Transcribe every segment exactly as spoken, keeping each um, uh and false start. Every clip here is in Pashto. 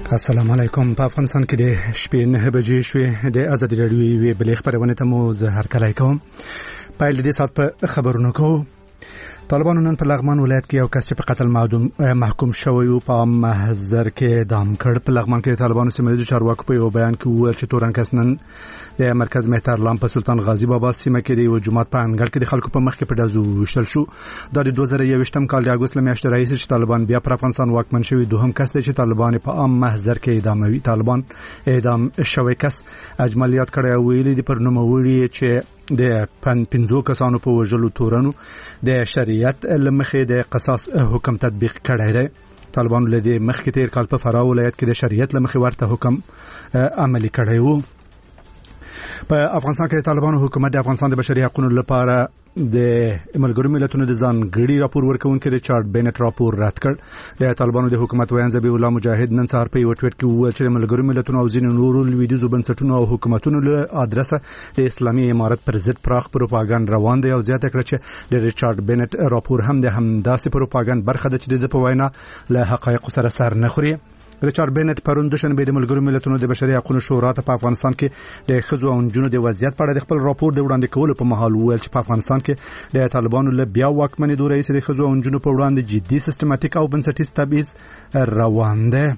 السلام علیکم. په افغانستان کې د شپې نه بجې شوې د ازادي راډیو یوې بلې خبرونه ته مو زه هرکلی کوم. پیل دې سات په خبرونو کوو. طالبانو نن په لغمان ولایت کې یو کس چې په قتل محکوم شوی و په محضر کې اعدام کړ. په لغمان کې طالبانو سیمه ییزو چارواکو په یو بیان کې وویل چې تورن کس نن د مرکز مهترلام په سلطان غازی بابا سیمه کې د یو جومات په انګړ کې د خلکو په مخ کې په ډزو وشتل شو. دا د دوه زره یوویشتم کال د اګوست له میاشتې راهیسې چې طالبان بیا پر افغانستان واکمن شوي دوهم کس دی چې طالبان په عام محضر کې اعداموي. طالبان اعدام شوی کس اجمالیات کړی او ویلي دي پر نوموړي چې د پنځو کسانو په وژلو تورنو د شریعت لمخې د قصاص حکم تطبیق کړی دی. طالبانو له دې مخکې تیر کال په فراه ولایت کې د شریعت لمخې ورته حکم عملي کړی و. په افغانستان کې طالبانو حکومت د افغانستان د بشري حقوقو لپاره د ملګرو ملتونو د ځانګړي راپور ورکوونکي ریچارډ بینټ راپور رد کړ. د طالبانو د حکومت ویان ذبیح الله مجاهد نن سهار په یو ټویټ کې وویل چې ملګرو ملتونو او ځینو نورو لویدیځو بنسټونو او حکومتونو له ادرسه د اسلامي امارت پر ضد پراخ پروپاګاندا روان دی او زیاته کړه چې د ریچارډ بینټ راپور هم د همداسې پروپاګاندا برخه ده چې د په وینا له حقایقو سره سر نه خوري. ریچارډ بینټ پرون د شنبه د ملګرو ملتونو د بشري حقوقو شورا ته په افغانستان کې د ښځو او نجونو د وضعیت په اړه د خپل راپور د وړاندې کولو په مهال وویل چې په افغانستان کې د طالبانو له بیا واکمنېدو راهیسې د ښځو او نجونو په وړاندې جدي سیستماتیک او بنسټیز تبعیض روان دی.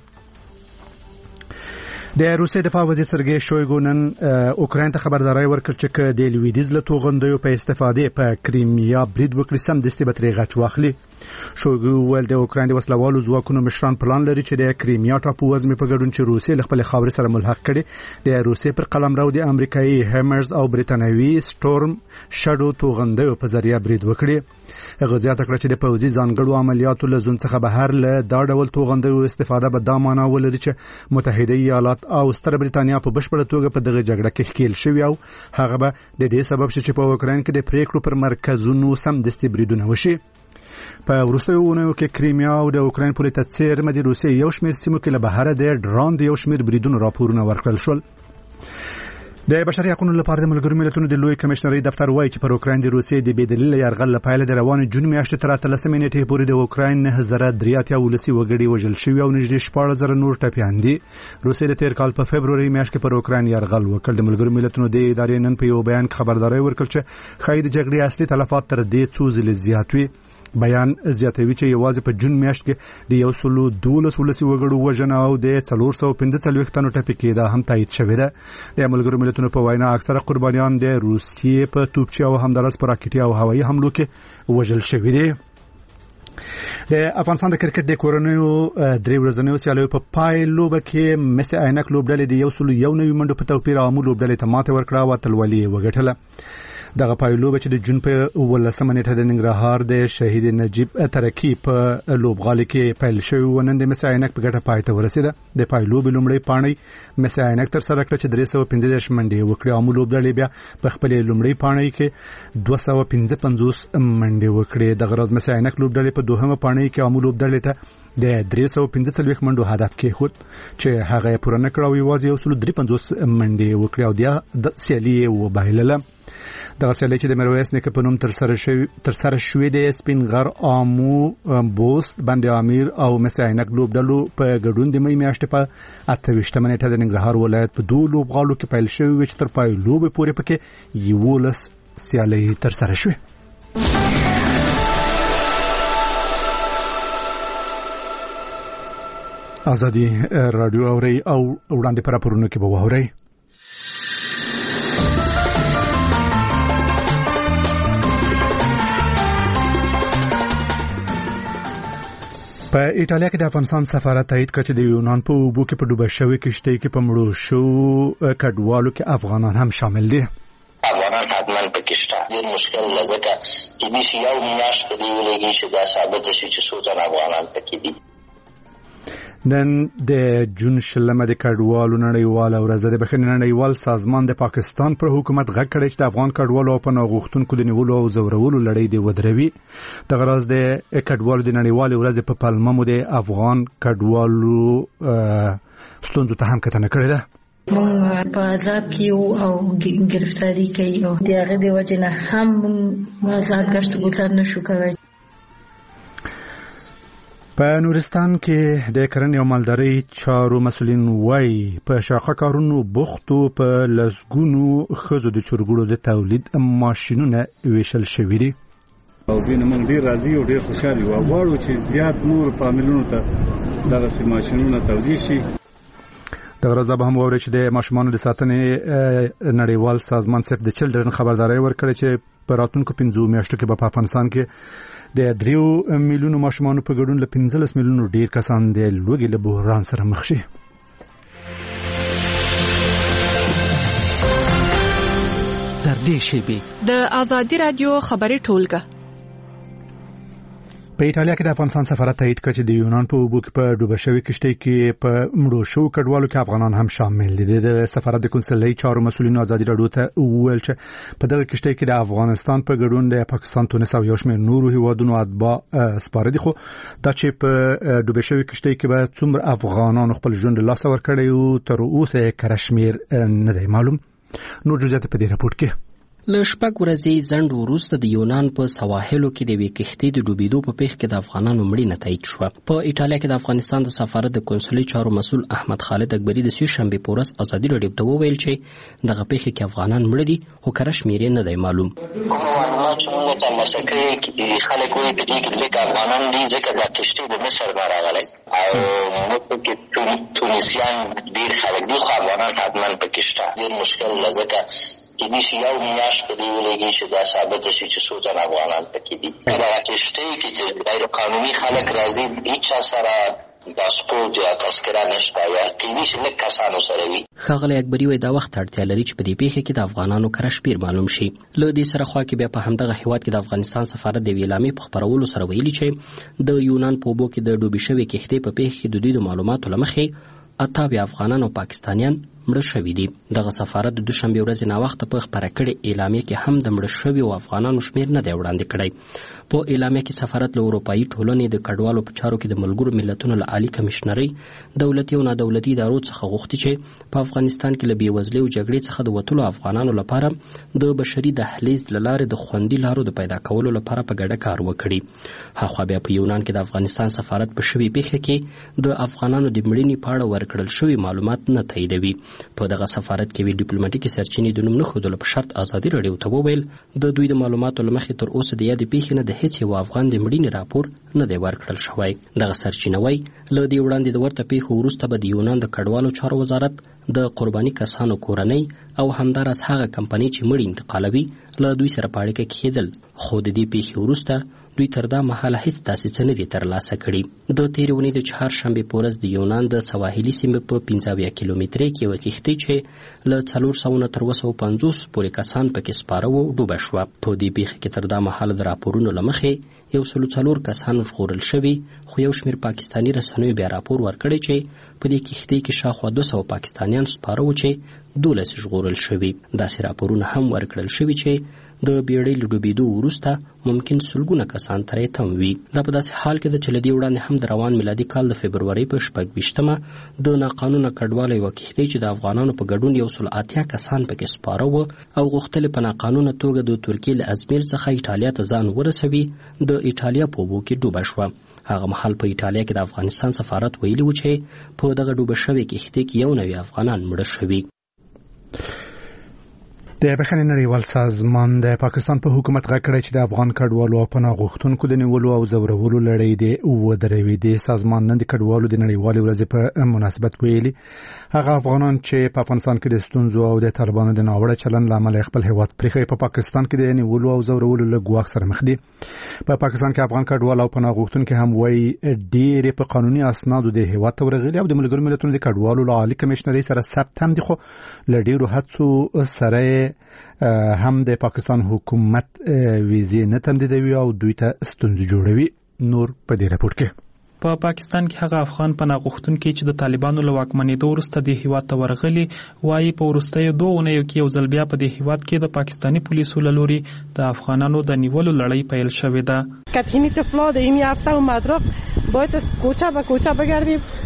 د روسیې دفاع وزیر سرګی شویګو نن اوکراین ته خبرداري ورکړه چې د لویدیځ له توغندیو په استفاده په کریمیا برید وکړي سم دستي به ترې غچ واخلي. شویګو ول د اوکراین د وسلوالو ځواکونو مشران پلان لري چې د کریمیا ټاپو وزمې په ګډون چې روسیې له خپل خاورې سره ملحق کړي د روسیې پر قلمرو د امریکایي هیمرز او بریتانوي سټورم شادو توغندیو په ذریعہ برید وکړي. غزیات کړه چې د پوځي ځانګړو عملیاتو له ځون څخه بهر له دا ډول توغندیو استفاده به دا معنا ولري چې متحده ایالات او ستر بریتانیا په بشپړه توګه په دغه جګړه کې ښکیل شوی او هغه به د دې سبب شي چې په اوکراین کې د پریکړو پر مرکزونو سم دستي بریدونه وشي. په وروستیو اونیو کې کریمیا او د اوکراین پولې ته څیرمه د روسیې یو شمېر سیمو کې له بهره د ډرون د یو شمېر بریدونو راپورونه ورکړل شول. د بشري حقوقو لپاره د ملګرو ملتونو د لوی کمشنري دفتر وایي چې پر اوکراین د روسیې د بېدلیله یرغل لپاره د روان جون میاشتې تر اتلسمې نیټې پورې د اوکراین نه زره درې اتیا ولسي وګړي وژل شوي او نږدې شپاړس زره نور ټپیان دي. روسیې د تیر کال په فبروري میاشت کې پر اوکراین یرغل وکړ. د ملګرو ملتونو د ادارې نن په یو بیان کې خبرداري ورکړه چې ښایي د جګړې اصلي تلفات تر دې څو ځلې زیات وي. بیان زیاتوي چې یوازې په جون میاشت کې د یو سلو دولس ولسي وګړو وژنه او د څلور سوه پنځه څلوېښت تنو ټپي کېدا هم تایید شوې ده. د ملګرو ملتونو په وینا اکثره قربانیان د روسیې په توپچي او همدارس په راکټي او هوایي حملو کې وژل شوي دي. د افغانستان د کرکټ د کورنیو درې ورځنیو سیالیو په پای لوبه کې مس عینک لوبډلې د یو سلو یو نوي منډو په توپیر عامو لوبډلې ته ماته ورکړه او اتلولي وګټله. دغه پایلوبه چې د جون په ولسمه نیټه د ننګرهار د شهید نجیب ترکی په لوبغالي کې پیل شوی و. نن د مس عینک په ګټه پای ته ورسیده. د پایلوبې لومړی پاڼۍ مس عینک تر سره کړه چې درې سوه پنځه دېرش منډې وکړې. عامو لوبډلې بیا په خپلې لومړۍ پاڼۍ کې دوه سوه پنځه پنځوس منډې وکړې. دغه ورځ مس عینک لوبډلې په دوهمه پاڼۍ کې عامو لوبډلې ته د درې سوه پنځه څلوېښت منډو هدف کېښود چې هغه یې پوره نه کړ او یوازې یو سلو درې پنځوس منډې وکړې او بیا د سیالي یې وبایلله. دغه سیالي چې د میرویس نیکه په نوم تر سره شوې تر سره شوې د سپین غر عامو بوست بند امیر او مس عینک لوبډلو په ګډون د مې میاشتې په اته ویشتمه نیټه د ننګرهار ولایت په دوه لوبغالو کې پیل شوی چې تر پای لوبې پورې پکې یولس سیالي تر سره شوې. ازادي رادیو اوري او وړاندې پر راپورونو کې به ووري. په ایټالیا کې د افغانستان سفارت تایید کړ چې د یونان په اوبو کې په ډوبه شوې کشتۍ کې په مړو شو کډوالو کې افغانان هم شامل دي. افغانان حتما پکې شته. ډېر مشکل نه ځکه چې دې یو میاشت په دې ولګي چې دا ثابت شي چې څو تن افغانان پکې دي. نن د جون شلمه د کډوالو نړیواله ورځ ده. د بخښنې نړیوال سازمان د پاکستان پر حکومت غږ کړی چې د افغان کډوالو په ناغوښتونکو د نیولو او زورولو لړۍ دی ودروي. دغه ورځ د کډوالو د نړیوالې ورځې په پلمه مو د افغان کډوالو ستونزو ته هم کتنه کړې ده. مونږ په عذاب کې او گرفتاری کوي او د هغه د وجې نه هم مونږ آزاد ګشت ګذار نشو کولی. په نورستان کې د کرنې او مالدارۍ چارو مسولین وایي په شاخه کارونو بوختو په لسګونو ښځو د چرګوړو د تولید ماشینونه ویشل شوي دي او دوی نه موږ ډېر راضي او ډېر خوشحال یو غواړو چې زیات نور فامیلونو ته دغسې ماشینونه توزیع شي. دغه ورځ به هم واورئ چې د ماشومانو د ساتنې نړیوال سازمان سیف د چلډرن خبرداری ورکړې چې په راتلونکو پنځو میاشتو کې به په افغانستان کې د دریو میلیونو ماشومانو په ګډون له پنځلس میلیونو ډیر کسان د لوږې له بحران سره مخ شي. تر دې شیبې د آزادي رادیو خبري ټولګه. په ایټالیا کې د افغانستان سفارت تایید کړ چې د یونان په اوبو کې په ډوبه شوې کشتۍ کې په مړو شوو کډوالو کې افغانان هم شامل دي. د سفارت د کنسولي چارو مسولینو آزادي رادیو ته وویل چې په دغه کشتۍ کې د افغانستان په ګډون د پاکستان، تونس او یو شمېر نورو هیوادونو اتباع سپاره دي، خو دا چې په ډوبه شوې کشتۍ کې به څومره افغانانو خپل ژوند له لاسه ورکړی او تر اوسه یې کره شمېر نه دی معلوم. نور جزئیات په دې راپور کې. له شپږ ورځې ځنډ وروسته د یونان په سواحلو کې د یوې کښتۍ د ډوبېدو په پیښ کې د افغانانو مړینه تایید شوه. په ایټالیا کې د افغانستان د سفارت د کنسولي چارو مسؤل احمد خالد اکبري د سې شنبې په ورځ ازادي راډیو ته وویل چې دغه پیښه کې افغانان مړه دي خو کره شمېر یې نه دی معلوم. معلومات چې موږ ترلاسه کړي خلک وایي په دې کې لږ افغانان دي ځکه دا کښتۍ د مصر نه راغلی او موږ کې تونسیان ډېر خلک دي خو افغانان حتما پکې شته. ډېر مشکل ده ځکه کېدای شي یو میاشت په دې ولګي چې دا ثابته شي چې څو ځله افغانان پکې دي. په دغه کښتۍ کې چې غیر قانوني خلک راځي هېچا سره پاسپورټ یا تذکره نشته یا کېدای شي لږ کسانو سره وي. ښاغلی اکبري وایي دا وخت اړتیا لري چې په دې پیښه کې د افغانانو کره شمېر معلوم شي. له دې سره خوا کې بیا په همدغه هېواد کې د افغانستان سفارت د یوې اعلامیې په خپرولو سره ویلي چې د یونان په اوبو کې د ډوبې شوې کښتۍ په پیښه کې د دوی د معلوماتو له مخې اتاوې افغانان او پاکستانیان مړه شوي دي. دغه سفارت د دوشنبې ورځې ناوخته په خپره کړې اعلامیه کې هم د مړه شویو افغانانو شمېر نه دی وړاندې کړی. په اعلامیه کې سفارت له اروپایي ټولنې د کډوالو په چارو کې د ملګرو ملتونو له عالي کمیشنرۍ، دولتي او نادولتي ادارو څخه غوښتي چې په افغانستان کې له بېوزلۍ او جګړې څخه د وتلو افغانانو لپاره د بشري دهلیز له لارې د خوندي لارو د پیدا کولو لپاره په ګډه کار وکړي. هاخوا بیا په یونان کې د افغانستان سفارت په شوې پیښه کې د افغانانو د مړینې په اړه ورکړل شوي معلومات نه تاییدوي. په دغه سفارت کې وی ډیپلوماټیکي سرچینې د نوم نه ښودلو په شرط ازادي راډیو ته وویل د دوی د معلوماتو له مخې تر اوسه د یادې پیښې نه د هېڅ یو افغان د مړینې راپور نه دی ورکړل شوی. دغه سرچینه وایي له دې وړاندې د ورته پیښو وروسته به د یونان د کډوالو چارو وزارت د قرباني کسانو کورنۍ او همداراز هغه کمپنۍ چې مړي انتقالوي له دوی سره په اړیکه کې کېدل، خو د دې پیښې وروسته دوی تر دا مهاله هیڅ داسې څه نه دي ترلاسه کړي. د تېرې اونۍ د چهارشنبې په ورځ د یونان د سواحلي سیمې په پنځه اویا کیلومترۍ کې یوه کښتۍ چې له څلور سوه نه تر اوه سوه پنځوس پورې کسان پکې سپاره وو ډوبه شوه. په دې پیښه کې تر دا مهاله د راپورونو له مخې یو سلو څلور کسان ژغورل شوي، خو یو شمېر پاکستاني رسنیو بیا راپور ورکړی چې په دې کښتۍ کې شاوخوا دوه سوه پاکستانیان سپاره وو چې دولس ژغورل شوي. داسې راپورونه هم ورکړل شوي چې د بیړۍ له ډوبېدو وروسته ممکن سلګونه کسان ترې تم وي. دا په داسې حال کې ده چې له دې وړاندې هم د روان میلادي کال د فبرورۍ په شپږ ویشتمه د ناقانونه کډواله یوه کښتۍ چې د افغانانو په ګډون یو سل اتیا کسان پکې سپاره وو او غوښتل په ناقانونه توګه د ترکیې له ازمیر څخه ایټالیا ته ځان ورسوي، د ایټالیا په اوبو کې ډوبه شوه. هغه مهال په ایټالیا کې د افغانستان سفارت ویلي و چې په دغه ډوبه شوې کښتۍ کې یو نوي افغانان مړه شوي. د بخښنې نړیوال سازمان د پاکستان په حکومت غږ کړی چې د افغان کډوالو او پناه غوښتونکو د نیولو او ځورولو لړۍ دې ودروي. د سازمان نن د کډوالو د نړیوالې ورځې په مناسبت ویلي هغه افغانان چې په افغانستان کې د ستونزو او د طالبانو د ناوړه چلند له امله خپل هیواد پرېښی په پاکستان کې د نیولو او ځورولو له ګواښ سره مخ دي. په پاکستان کې افغان کډوال او پناه غوښتونکي هم وایي ډېرې په قانوني اسنادو د هیواد ته ورغلي او د ملګرو ملتونو د کډوالو له عالي کمیشنرۍ سره ثبت هم دي، خو له ډېرو هڅو سره هم د پاکستان حکومت ویزې نه تمدیدوي او دوی ته ستونزې جوړوي. نور په دې راپور کې. په پاکستان کې هغه افغان پناه غوښتونکي چې د طالبانو له واکمنېدو وروسته د هیواد ته ورغلي وایي په وروستیو دوه اونیو کې یو ځل بیا په دې هیواد کې د پاکستاني پولیسو له لوري د افغانانو د نیولو لړۍ پیل شوې ده. که این طفلا در این هفته اومد رفت باید کوچه به کوچه بگردیم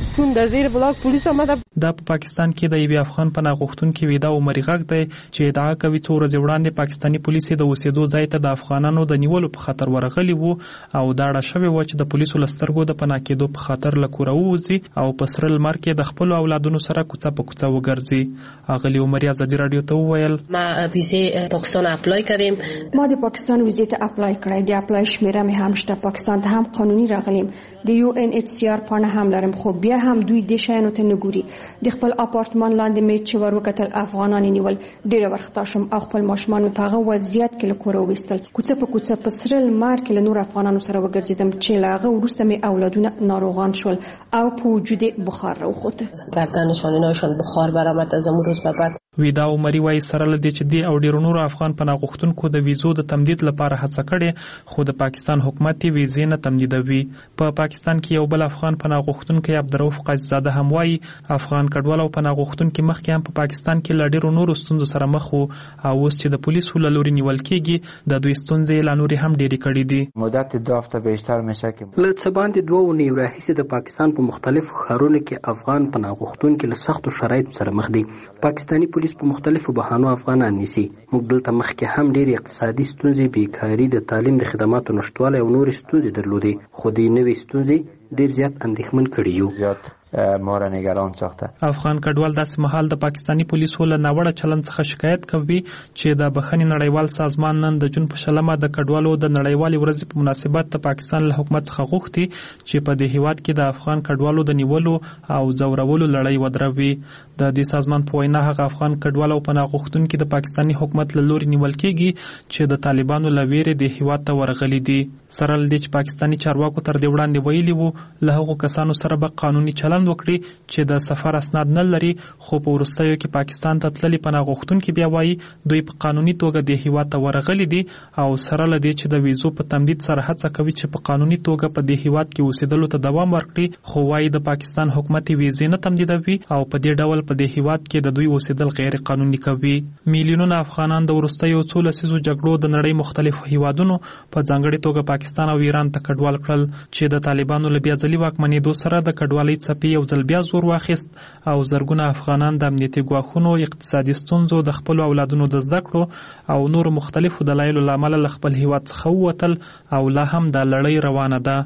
چون د زیر بلاک پولیس آمده. دا په پاکستان کې د یوې افغان پناه غوښتونکي ویدا عمري غږ دی چې ادعا کوي څو ورځې وړاندې پاکستاني پولیس د اوسېدو ځای ته د افغانانو د نیولو په خاطر ورغلي وو او دا اړه شوې وه چې د پولیسو له سترګو د پناه کېدو په خاطر له کوره ووځي او په سره لمر کې د خپلو اولادونو سره کوڅه په کوڅه وګرځي. اغلې عمري ازادي راډیو ته وویل ما ویزې پاکستان اپلای کردیم. ما د پاکستان ویزې ته اپلای کړی، د اپلای شمیره مې هم شته، پاکستان ته هم قانوني راغلیم، د یو ان ایچ سی آر پاڼه هم لرم، خو بیا هم دوی د شیانو ته نه ګوري. د خپل اپارتمان لاندې مې چې ور وکتل افغانان نیول، ډېر ورختا شوم او خپل ماشومان مې په هغه وضعیت کې له کوره وویستل. کوڅه په کوڅه په سره لمر کې له نور افغانانو سره وګرځېدم چې له هغه وروسته مې اولادونه ناروغان شول او په وجود بخار راوخوت. گردنشان ایناشان بخار برآمد از امروز به بعد. ویدا عمري وايي سره لدی چې دی او ډیرو نورو افغان پناه غوښتونکو د ویزو د تمدید لپاره هڅه کړې خو د پاکستان حکومت یې ویزې نه تمدیدوي. په پاکستان کې یو بل افغان پناه غوښتونکی عبدالرؤف قاضیزاده هم وايي افغان کډوال او پناه غوښتونکي مخکې هم په پاکستان کې له ډیرو نورو ستونزو سره مخ وو او اوس چې د پولیسو له لوري نیول کېږي د دوی ستونزې لا نورې هم ډېرې کړې دي. مدت دو هفته بیشتر میشه که له څه باندې دوه اونۍ راهیسې د پاکستان په مختلفو ښارونو کې افغان پناه غوښتونکي له سختو شرایطو سره مخ دي. پاکستاني پولیس په مختلفو بهانو افغانان نیسي. موږ دلته مخکې هم ډېرې اقتصادي ستونزې، بیکاري، د تعلیم د خدماتو نشتوالی او نورې ستونزې درلودې، خو دې نوې ستونزې ډېر زیات اندېښمن کړي یو. ما را نگران ساخته. افغان کډوال داسې مهال د پاکستاني پولیسو له ناوړه چلند څخه شکایت کوي چې د بخښنې نړیوال سازمان نن د جون په شلمه د کډوالو د نړیوالې ورځې په مناسبت د پاکستان له حکومت څخه غوښتي چې په دې هیواد کې د افغان کډوالو د نیولو او ځورولو لړۍ ودروي. د دې سازمان په وینا هغه افغان کډوال او پناه غوښتونکي د پاکستاني حکومت له لوري نیول کېږي چې د طالبانو له ویرې د هیواد ته ورغلي دي. سره له دې چې پاکستاني چارواکو تر دې وړاندې ویلي وو له هغو کسانو سره به قانوني چلند وکړي چې د سفر اسناد نه لري، خو په وروستیو کې پاکستان ته تللي پناه غوښتونکي بیا وایي دوی په قانوني توګه د هیواد ته ورغلي دي او سره له دې چې د ویزو په تمدید سره هڅه کوي چې په قانوني توګه په دې هیواد کې اوسېدلو ته دوام ورکړي، خو وایي د پاکستان حکومت ویزې نه تمدیدوي او په دې ډول په دې هیواد کې د دوی اوسېدل غیر قانوني کوي. میلیونونه افغانان د وروستیو څو لسیزو جګړو د نړۍ مختلفو هیوادونو په ځانګړې توګه پاکستان او ایران ته کډوال کړل چې د طالبانو له بیا ځلي واکمنېدو سره د کډوالۍ څپې یو ځل بیا زور واخیست او زرګونه افغانان د امنیتي ګواښونو، اقتصادي ستونزو، د خپلو اولادونو د زده کړو او نورو مختلفو دلایلو له امله له خپل هیواد څخه ووتل او لا هم دا لړۍ روانه ده.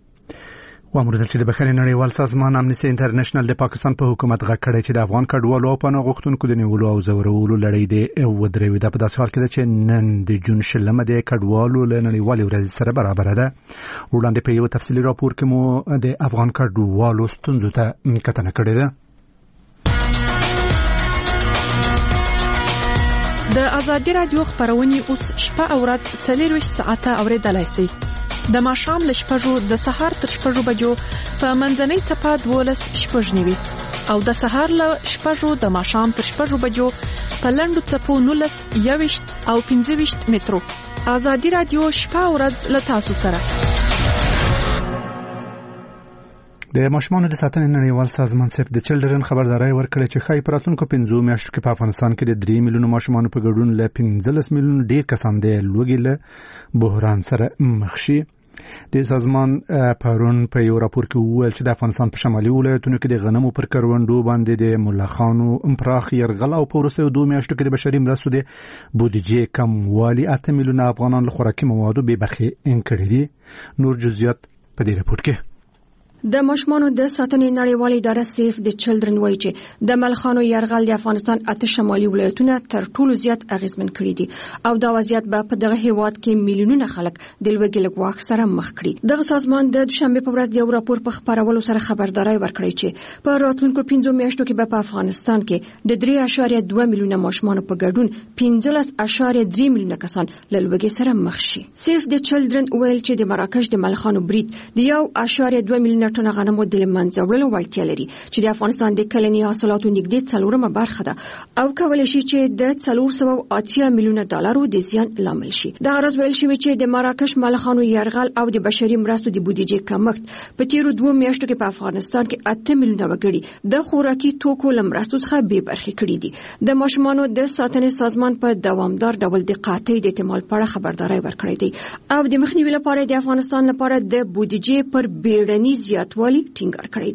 وامردل چې د بخښنې نړیوال سازمان امنیسټي انټرنیشنل د پاکستان په حکومت غږ کړی چې د افغان کډوالو او پناه غوښتونکو د نیولو او ځورولو لړۍ دې ودروي. دا په داسې حال کې ده چې نن د جون شلمه د کډوالو له نړیوالې ورځې سره برابره ده. وړاندې په یو تفصیلي راپور کې مو د افغان کډوالو ستونزو ته کتنه کړې ده. د ازادي راډیو خبرونه اوس شپه او ورځ څلور ساعته اوریدلای شئ. د ماښام له شپږو د سهار تر شپږو بجو په منځنۍ څپه دولس شپږ نیوي او د سهار له شپږو د ماښام تر شپږو بجو په لنډو څپو نولس یوویشت او پنځه ویشت مترو. ازادي راډیو شپه او ورځ له تاسو سره. د ماشومانو د ساتنې نړیوال سازمان سیف د چلډرن خبرداري ورکړه چې خای پراتونکو پنځو میاشتو کې په افغانستان کې د درې میلیونو ماشومانو په ګډون له پنځلس میلیونو ډیر کسان د لوږې له بحران سره مخ شي. د سازمان پرون په یو راپور کې وویل چې د افغانستان په شمالي ولایتونو کې د غنمو پر کروندو باندې د ملخانو پراخ یرغل او په وروستیو دوه میاشتو کې د بشري مرستو د بودیجې کموالی اته میلیونه افغانان له خوراکي موادو بې برخې کړي دي. نور جزئیات په دې راپور کې. د ماشومانو د ساتنې نړیوال اداره سیف د چلډرن وایي چې د ملخانو یرغل د افغانستان اته شمالي ولایتونه تر ټولو زیات اغیزمن کړي دي او دا وضعیت به په دغه هیواد کې میلیونونه خلک د لوږې له ګواښ سره مخ کړي. دغه سازمان د دوشنبه په ورځ د یو راپور په خبرولو سره خبرداري ورکړی چې په راتلونکو پنځو میاشتو کې به په افغانستان کې د درې اشاریه دوه میلیونه ماشومانو په ګډون پنځلس اشاریه درې میلیونه کسان له لوږې سره مخ شي. سیف د چلډرن ویل چې د مراکش د ملخانو برید د یو اشاریه دوه میلیونه ټنه غنمو د منځه وړلو وړتیا لري چې د افغانستان د کلني حاصلاتو نږدې څلورمه برخه ده او کولای شي چې د څلور سوه اتیا میلیونه ډالرو د زیان لامل شي. دا غرض ویل شوی چې د مراکش ملخانو یرغل او د بشري مرستو د بودیجې کمښت په تیرو دوه میاشتو کې په افغانستان کې اته میلیونه وګړي د خوراکي توکو له مرستو څخه بې برخې کړي دي. د ماشومانو د ساتنې سازمان په دوامدار ډول د قاطع د احتمال په اړه خبرداري ورکړې ده او د مخنیوي لپاره د افغانستان لپاره د بودیجې پر بیړني زیاتوالي ټینګار کړی دی.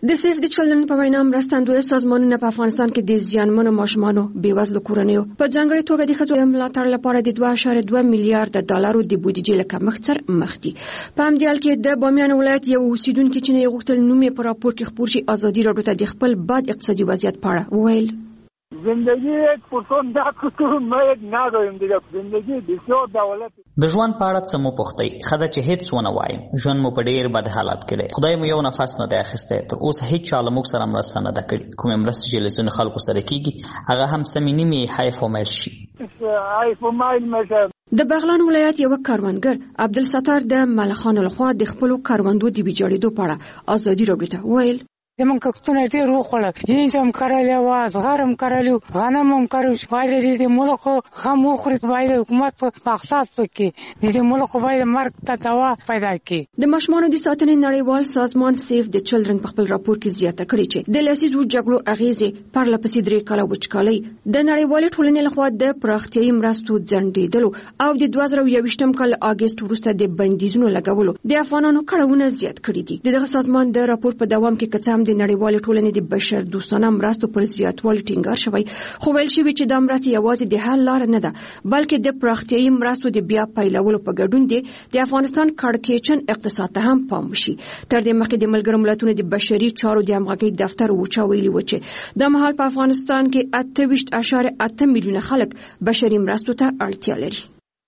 د سیف د چلډرن په وینا مرستندوی سازمانونه په افغانستان کې د زیانمنو ماشومانو بېوزلو کورنیو په ځانګړي توګه د ښځو د ملاتړ لپاره د دوه اعشاریه دوه میلیارډ ډالرو د بودیجې له کمښت سره مخ دي. په همدې حال کې د بامیان ولایت یو اوسیدونکي چې نه غوښتل نوم یې په راپور کې خپور شي ازادي راډیو ته د خپل بد اقتصادي وضعیت په اړه وویل. زندگی یک پرسون دا کتون ما یک نداریم دیگه زندگی بسیار دولت د ژوند په اړه څه مو پوښتئ ښه ده چې هېڅ ونه وایم. ژوند مو په ډېر بد حالت کې دی. خدای مو یو نفس نه دی اخیستی. تر اوسه هېڅ چا له موږ سره مرسته نه ده کړې. کومې مرستې چې له ځینو خلکو سره کېږي هغه هم سمې نیمې حیف و میل شي. حیف و میل میشه. د بغلان ولایت یو کاروانګر عبدالستار د ملخانو لخوا د خپلو کاروندو د ویجاړېدو په اړه ازادي راډیو ته وویل. زمونږ کښتونه ډېر وخوړل. جنس هم کرلی وه، زغر هم کرلی و، غنم هم کرلی و. باید د دې ملکو غم وخوري. باید حکومت په مقصد وکړي. د دې ملکو باید مرګ ته دوا پیدا کړي. د ماشومانو د ساتنې نړیوال سازمان سیف د چلډرن په خپل راپور کې زیاته کړې چې د لسیزو جګړو اغېزې پرله پسې درې کاله وچکالۍ د نړیوالې ټولنې لخوا د پراختیایي مرستو ځنډېدلو او د دوه زره یوویشتم کال اګست وروسته د بندیزونو لګولو د افغانانو کړاوونه زیات کړي دي. دغه سازمان د راپور په دوام کې کڅام د نړیوالې ټولنې د بشر دوستانه مرستو پر زیاتوالي ټینګار شوی، خو ویل شوي چې دا مرستې یوازې د حل لاره نه ده بلکې د پراختیایي مرستو د بیا پیلولو په ګډون دي د افغانستان کړکېچن اقتصاد ته هم پام وشي. تر دې مخکې د ملګرو ملتونو د بشري چارو د همغږۍ دفتر وچا ویلي و چې د مهال په افغانستان کې اته ویشت اعشاریه اته میلیونه خلک بشري مرستو ته اړتیا لري.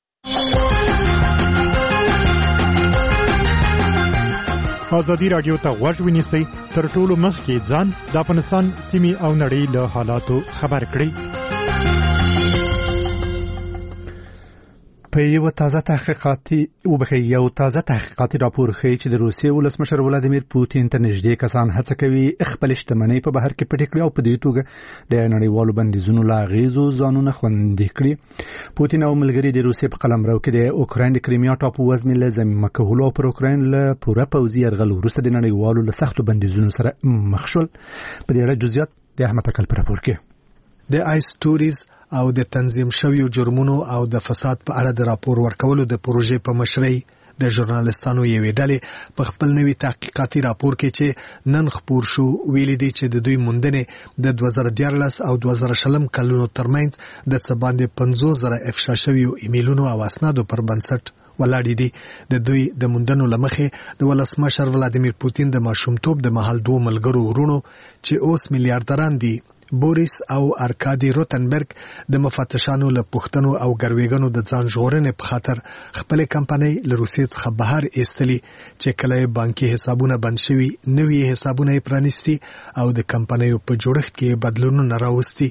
ازادي راډیو ته غوږ ونیسئ تر ټولو مخکې ځان د افغانستان سیمې او نړۍ له حالاتو خبر کړئ. په یو تازه تحقیقاتي وبخي یو تازه تحقیقاتي راپور ښیي چې د روسیې ولسمشر ولادیمیر پوتین ته نږدې کسان هڅه کوي خپل شتمنۍ په بهر کې پټې کړي او په دې توګه د نړیوالو بندیزونو له اغېزو ځانونه خوندي کړي. پوتین او ملګري د روسیې په قلمرو کې د اوکراین د کریمیا ټاپو وزمې له ضمیمه کولو پر اوکراین له پوره پوځي یرغل وروسته د نړیوالو له سختو بندیزونو سره مخ شول. په دې اړه جزئیات د احمد اکل په راپور کې. د آیس ټوریز او د تنظیم شویو جرمونو او د فساد په اړه د راپور ورکولو د پروژې په مشرۍ د ژورنالستانو یوې ډلې په خپل نوي تحقیقاتي راپور کې چې نن خپور شو ویلي دي چې د دوی موندنې د دوه زره دیارلس او دوه زره شلم کلونو ترمنځ د څه باندې پنځوس زره افشا شویو ایمیلونو او اسنادو پر بنسټ ولاړې دي. د دوی د موندنو له مخې د ولسمشر ولادیمیر پوتین د ماشومتوب د مهال دوه ملګرو ورونو چې اوس میلیارډران دي بوریس او ارکادي روتنبرګ د مفتشانو له پښتنو او ګرویګانو د ځان ژغورنې په خاطر خپل کمپنۍ له روسیې څخه بهر ایستلي چې کله بانکي حسابونه بند شوي نوي حسابونه پرانیستي او د کمپنیو په جوړښت کې بدلونونه راوستي.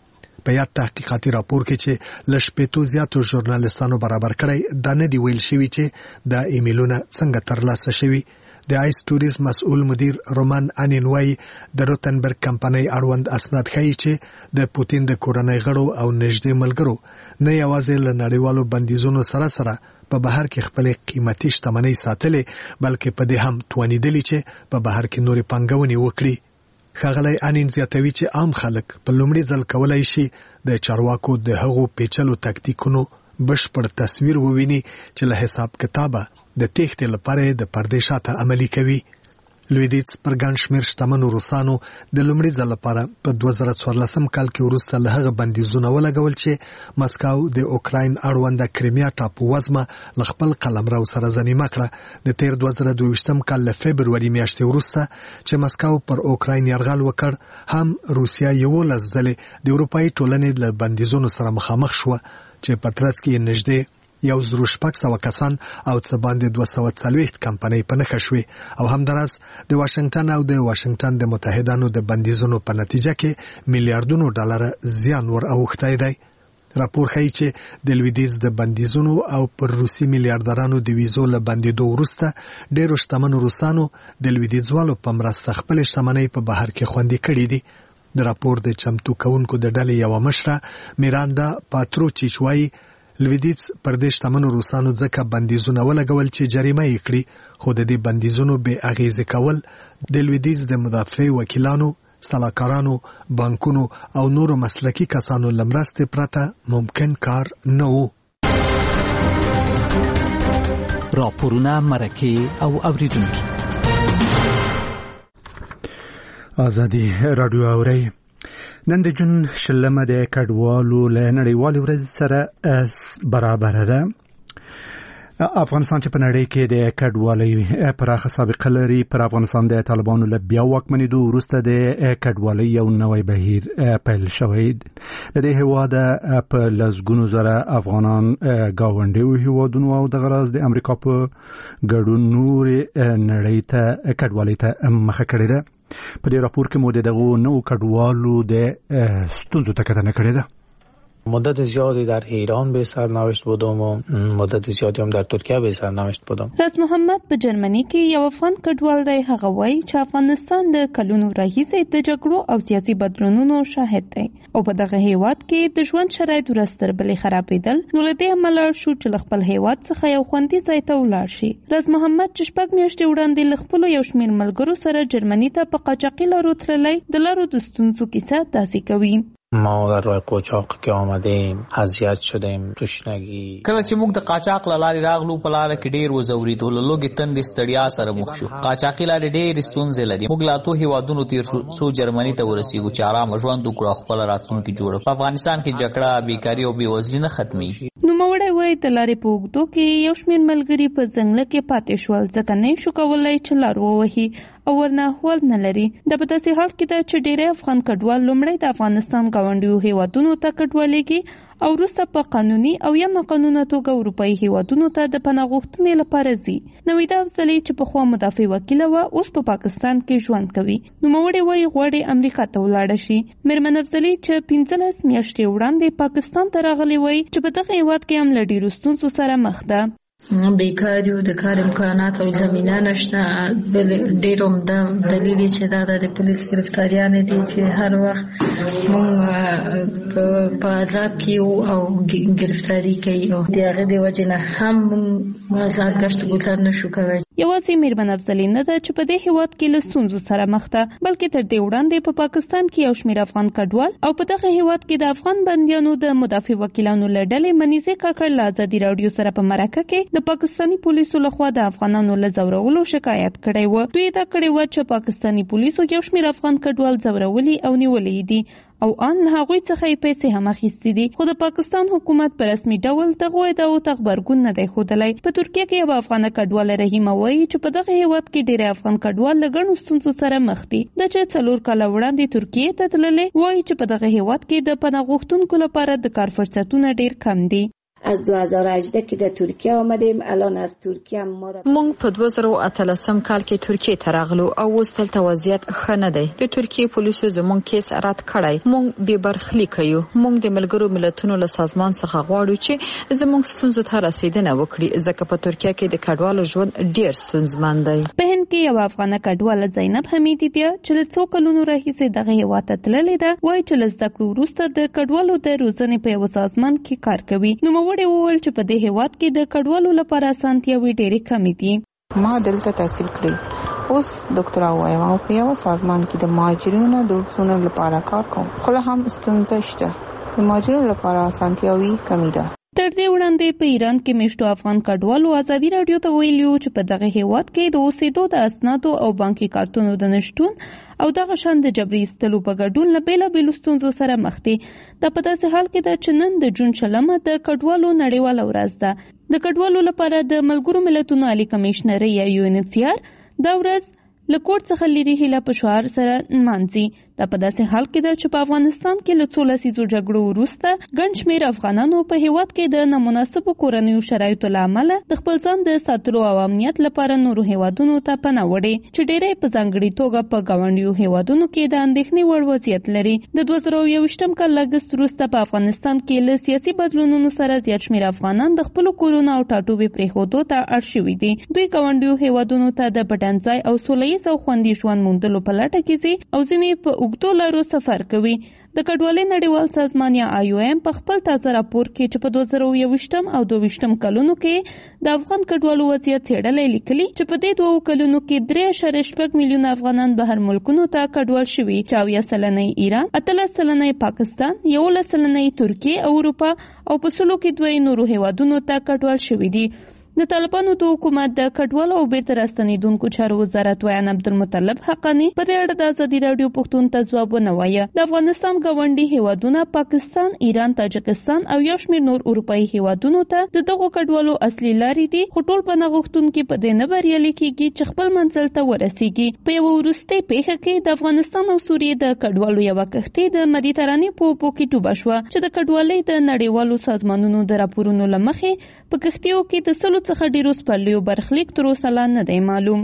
په یاد تحقیقاتي راپور کې چې له شپېتو زیاتو ژورنالستانو برابر کړی دا نه دی ویل شوي چې دا ایمیلونه څنګه ترلاسه شوي. د آیس ټوریز مسؤل مدیر رومان انین وايي د روتنبرګ کمپنۍ اړوند اسناد ښیي چې د پوتین د کورنۍ غړو او نږدې ملګرو نه یوازې له نړیوالو بندیزونو سره سره په بهر کې خپلې قیمتي شتمنۍ ساتلې بلکې په دې هم توانیدلي چې په بهر کې نورې پانګونې وکړي. ښاغلی انین زیاتوي چې عام خلک په لومړي ځل کولای شي د چارواکو د هغو پیچلو تکتیکونو بشپړ تصویر وویني چې له حساب کتابه د تېښتې لپاره د پردې شاته عملي کوي. لویدیځ پر ګڼ شمېر شتمنو روسانو د لومړي ځل لپاره په دوه زره څوارلسم کال کې وروسته له هغه بندیزونه ولګول چې مسکو د اوکراین اړونده کریمیا ټاپو وزمه له خپل قلمرو سره ضمیمه کړه. د تیر دوه زره دوه ویشتم کال له فبروري میاشتې وروسته چې مسکو پر اوکراین یرغل وکړ هم روسیا یولس ځلې د اروپایي ټولنې له بندیزونو سره مخامخ شوه چې په ترڅ کې نږدې یو زرو شپږ سوه کسان او څه باندې دوه سوه څلوېښت کمپنۍ په نښه شوې او همداراز د واشنګټن او د واشنګټن د متحدانو د بندیزونو په نتیجه کې میلیارډونو ډالره زیان ور اوښتی دی. راپور ښیي چې د لویدیځ د بندیزونو او پر روسي میلیارډرانو د ویزو له بندېدو وروسته ډېرو شتمنو روسانو د لویدیځوالو په مرسته خپلې شتمنۍ په بهر کې خوندي کړي دي. د راپور د چمتو کوونکو د ډلې یوه مشره میراندا پاتروچیچ وایي لویدیځ پر دې شتمنو روسانو ځکه بندیزونه ولګول چې جریمه یې کړي، خو د دې بندیزونو بې اغېزې کول د لویدیځ د مدافع وکیلانو، سلاکارانو، بانکونو او نورو مسلکي کسانو له مرستې پرته ممکن کار نه و. راپورونه، مرکې او اوریدونکي. ازادي رادیو اوري نن د جون شلمه د کډوالو له نړیوال ورځ سره برابر ده. افغانستان چې په نړۍ کې د کډوالۍ پراخه سابقه لري، پر افغانستان د طالبانو له بیا واکمنېدو وروسته د کډوالۍ یو نوی بهیر پیل شوی. د دې هېواد په لسګونو زره افغانان ګاونډیو هېوادونو او دغه راز د امریکا په ګډون نورې نړۍ ته کډوالۍ ته مخه کړې ده. په دې راپور کې مو د دغو نوو کډوالو د ستونزو ته کتنه کړې ده. مدت زیادی در ایران به سرنوشت بودم و مدت زیادی هم در ترکیه به سرنوشت بودم. راز محمد په جرمني کې یو افغان کډوال دی. هغه وایي چې افغانستان د کلونو راهیسې د جګړو او سیاسي بدلونونو شاهد دی او په دغه هیواد کې د ژوند شرایط ورځ تر بلې خرابېدل، نو له دې امله شو چې له خپل هیواد څخه یو خوندي ځای ته ولاړ شي. راز محمد چې شپږ میاشتې وړاندې له خپلو یو شمېر ملګرو سره جرمني ته په قاچاقي لارو تللی، د لارو د ستونزو کیسه داسې کوي. ما در راه قاچاق که آمدیم اذیت شدیم، تشنگی. کله چې موږ د قاچاق لارې راغلو په لار کې ډیر وزوریدو، له لوګي تندې ستړیا سره مخ شو. قاچاقي لارې ډېرې ستونزې لري. موږ لا اتو هیوادونو تیر شو څو جرمني ته ورسېږو چې آرام ژوند وکړو، خپل راتلونکي جوړو. په افغانستان کې جګړه، بیکاري او بېوزلي نه ختمېږي. نوموړی وایي د لارې په اوږدو کې یو شمېر ملګري په ځنګله کې پاتې شول، ځکه نه شو کولی چې لار ووهي او ورنه احوال نه لري. دا په داسې حال کې ده چې ډېری افغان کډوال لومړی د افغانستان ګاونډیو هیوادونو ته کډوالېږي او وروسته په قانوني او یا ناقانونه توګه اروپایي هیوادونو ته د پناه غوښتنې لپاره ځي. نویده افضلي چې پخوا مدافع وکیله وه، اوس په پاکستان کې ژوند کوي. نوموړې وایي غواړي امریکا ته ولاړه شي. میرمن افضلي چې پنځلس میاشتې وړاندې پاکستان ته راغلې وایي چې په دغه هیواد کې هم له ډېرو ستونزو سره مخ ده. بیکار یو، د کار امکانات او زمینه نشته. ډېر عمده دلیل چې دا د پولیس گرفتاریانې دي چې هر وخت موږ په عذاب کې یو او گرفتاری کوي او د هغې د وجې نه هم موږ آزاد ګشت ګذر نشو کولی. یوازې میرمن افضلي نه ده چې په دې هیواد کې له ستونزو سره مخ ده، بلکې تر دې وړاندې په پاکستان کې یو شمېر افغان کډوال او په دغه هیواد کې د افغان بندیانو د مدافع وکیلانو له ډلې منیزې کاکړ له ازادي راډیو سره په مرکه کې د پاکستاني پولیسو لخوا د افغانانو له ځورولو شکایت کړی و. دوی دا کړی و چې پاکستاني پولیسو یو شمېر افغان کډوال ځورولي او نیولي دي او ان هغوی څخه یې پیسې هم اخیستې دي، خو د پاکستان حکومت په رسمي ډول دغو ادعاو ته غبرګون نه دی ښودلی. په ترکیه کې یوه افغانه کډواله رحیمه وایي چې په دغه هیواد کې ډېری افغان کډوال له ګڼو ستونزو سره مخ دي. دا چې څلور کاله وړاندې ترکیې ته تللې، وایي چې په دغه هیواد کې د پناه غوښتونکو لپاره د کار فرصتونه ډېر کم دي. از دو هزار و هجده که در ترکیه آمدیم، الان از ترکیه ما را مونږ په دوه زره او اتلسم کال کې ترکیه ته راغلو او اوس دلته وضعیت ښه نه دی. د ترکیه پولیسو زموږ کیس رد کړی. مونږ بې برخلیکه یو. مونږ د ملګرو ملتونو له سازمان څخه غواړو چې زموږ ستونزو ته رسیدنه وکړي، ځکه په ترکیه کې د کډوالو ژوند ډېر ستونزمن دی. په هند کې یوه افغانه کډواله زینب حمیدي بیا چې له څو کلونو راهیسې دغه هیواد ته تللې ده، وایي چې له زده کړو وروسته د کډوالو د روزنې په یوه سازمان کې کار کوي. نوموړې وویل چې په دې هیواد کې د کډوالو لپاره اسانتیاوې ډېرې کمې دي. ما دلته تحصیل کړی، اوس ډاکټرا وایم او په یو سازمان کې د مهاجرینو د روزنې لپاره کار کوم، خو هم ستونزه شته. د مهاجرینو لپاره اسانتیاوې کمې ده. تر دې وړاندې په ایران کې میشتو افغان کډوالو ازادي راډیو ته ویلي چې په دغه هیواد کې د اوسېدو د اسنادو او بانکي کارتونو د نشتون او دغه شان د جبري ایستلو په ګډون له بېلابېلو ستونزو سره مخ دي. دا په داسې حال کې ده چې نن د جون شلمه د کډوالو نړیواله ورځ ده. د کډوالو لپاره د ملګرو ملتونو عالي کمیشنرۍ یا یو ان ایچ سی آر دا ورځ له کوټ څخه لري هیله په شعار سره نمانځي. دا په داسې حال کې ده چې په افغانستان کې له څو لسیزو جګړو وروسته ګڼ شمېر افغانانو په هیواد کې د نامناسبو کورنیو شرایطو له امله د خپل ځان د ساتلو او امنیت لپاره نورو هیوادونو ته پناه وړې، چې ډېری په ځانګړې توګه په ګاونډیو هیوادونو کې د اندېښنې وړ وضعیت لري. د دوه زره یوویشتم کال له اګست وروسته په افغانستان کې له سیاسي بدلونونو سره زیات شمېر افغانان د خپلو کورونو او ټاټوبې پرېښودو ته اړ شوي دي. دوی ګاونډیو هیوادونو ته د پټنځای او سوله ییز او خوندي ژوند موندلو په لټه کې ځي او ځینې په اوږدو لارو سفر کوي. د کډوالۍ نړیوال سازمان یا آی او ایم په خپل تازه راپور کې چې په دوه زره یوویشتم او دوه ویشتم کلونو کې د افغان کډوالو وضعیت څېړلی لیکلي چې په دې دوو کلونو کې درې اعشاریه شپږ میلیونه افغانان بهر ملکونو ته کډوال شوي، چې اویا سلنه یې ایران، اتلس سلنه یې پاکستان، یولس سلنه یې ترکیې او اروپا او په سلو کې دوه نورو هیوادونو ته کډوال شوي دي. د طالبانو د حکومت د کډوالو او بیرته راستنیدونکو چارو وزارت ویان عبدالمطلب حقانی په دې اړه د ازادي راډیو پښتون ته ځواب ونوایه. د افغانستان ګاونډي هیوادونه پاکستان، ایران، تاجکستان او یو شمېر نور اروپایي هیوادونو ته د دغو کډوالو اصلي لارې دي، خو ټول پناه غوښتونکي په دې نه بریالي کیږي چې خپل منزل ته ورسیږي. په یوه وروستۍ پیښه کې د افغانستان او سوریې د کډوالو یوه کښتۍ د مدیترانې په اوبو کې ډوبه شوه چې د کډوالۍ د نړیوالو سازمانونو د راپورونو له مخې په کښتیو کې د سلو څخه ډیرو سپرلیو برخلیک تر اوسه لا نه دی معلوم.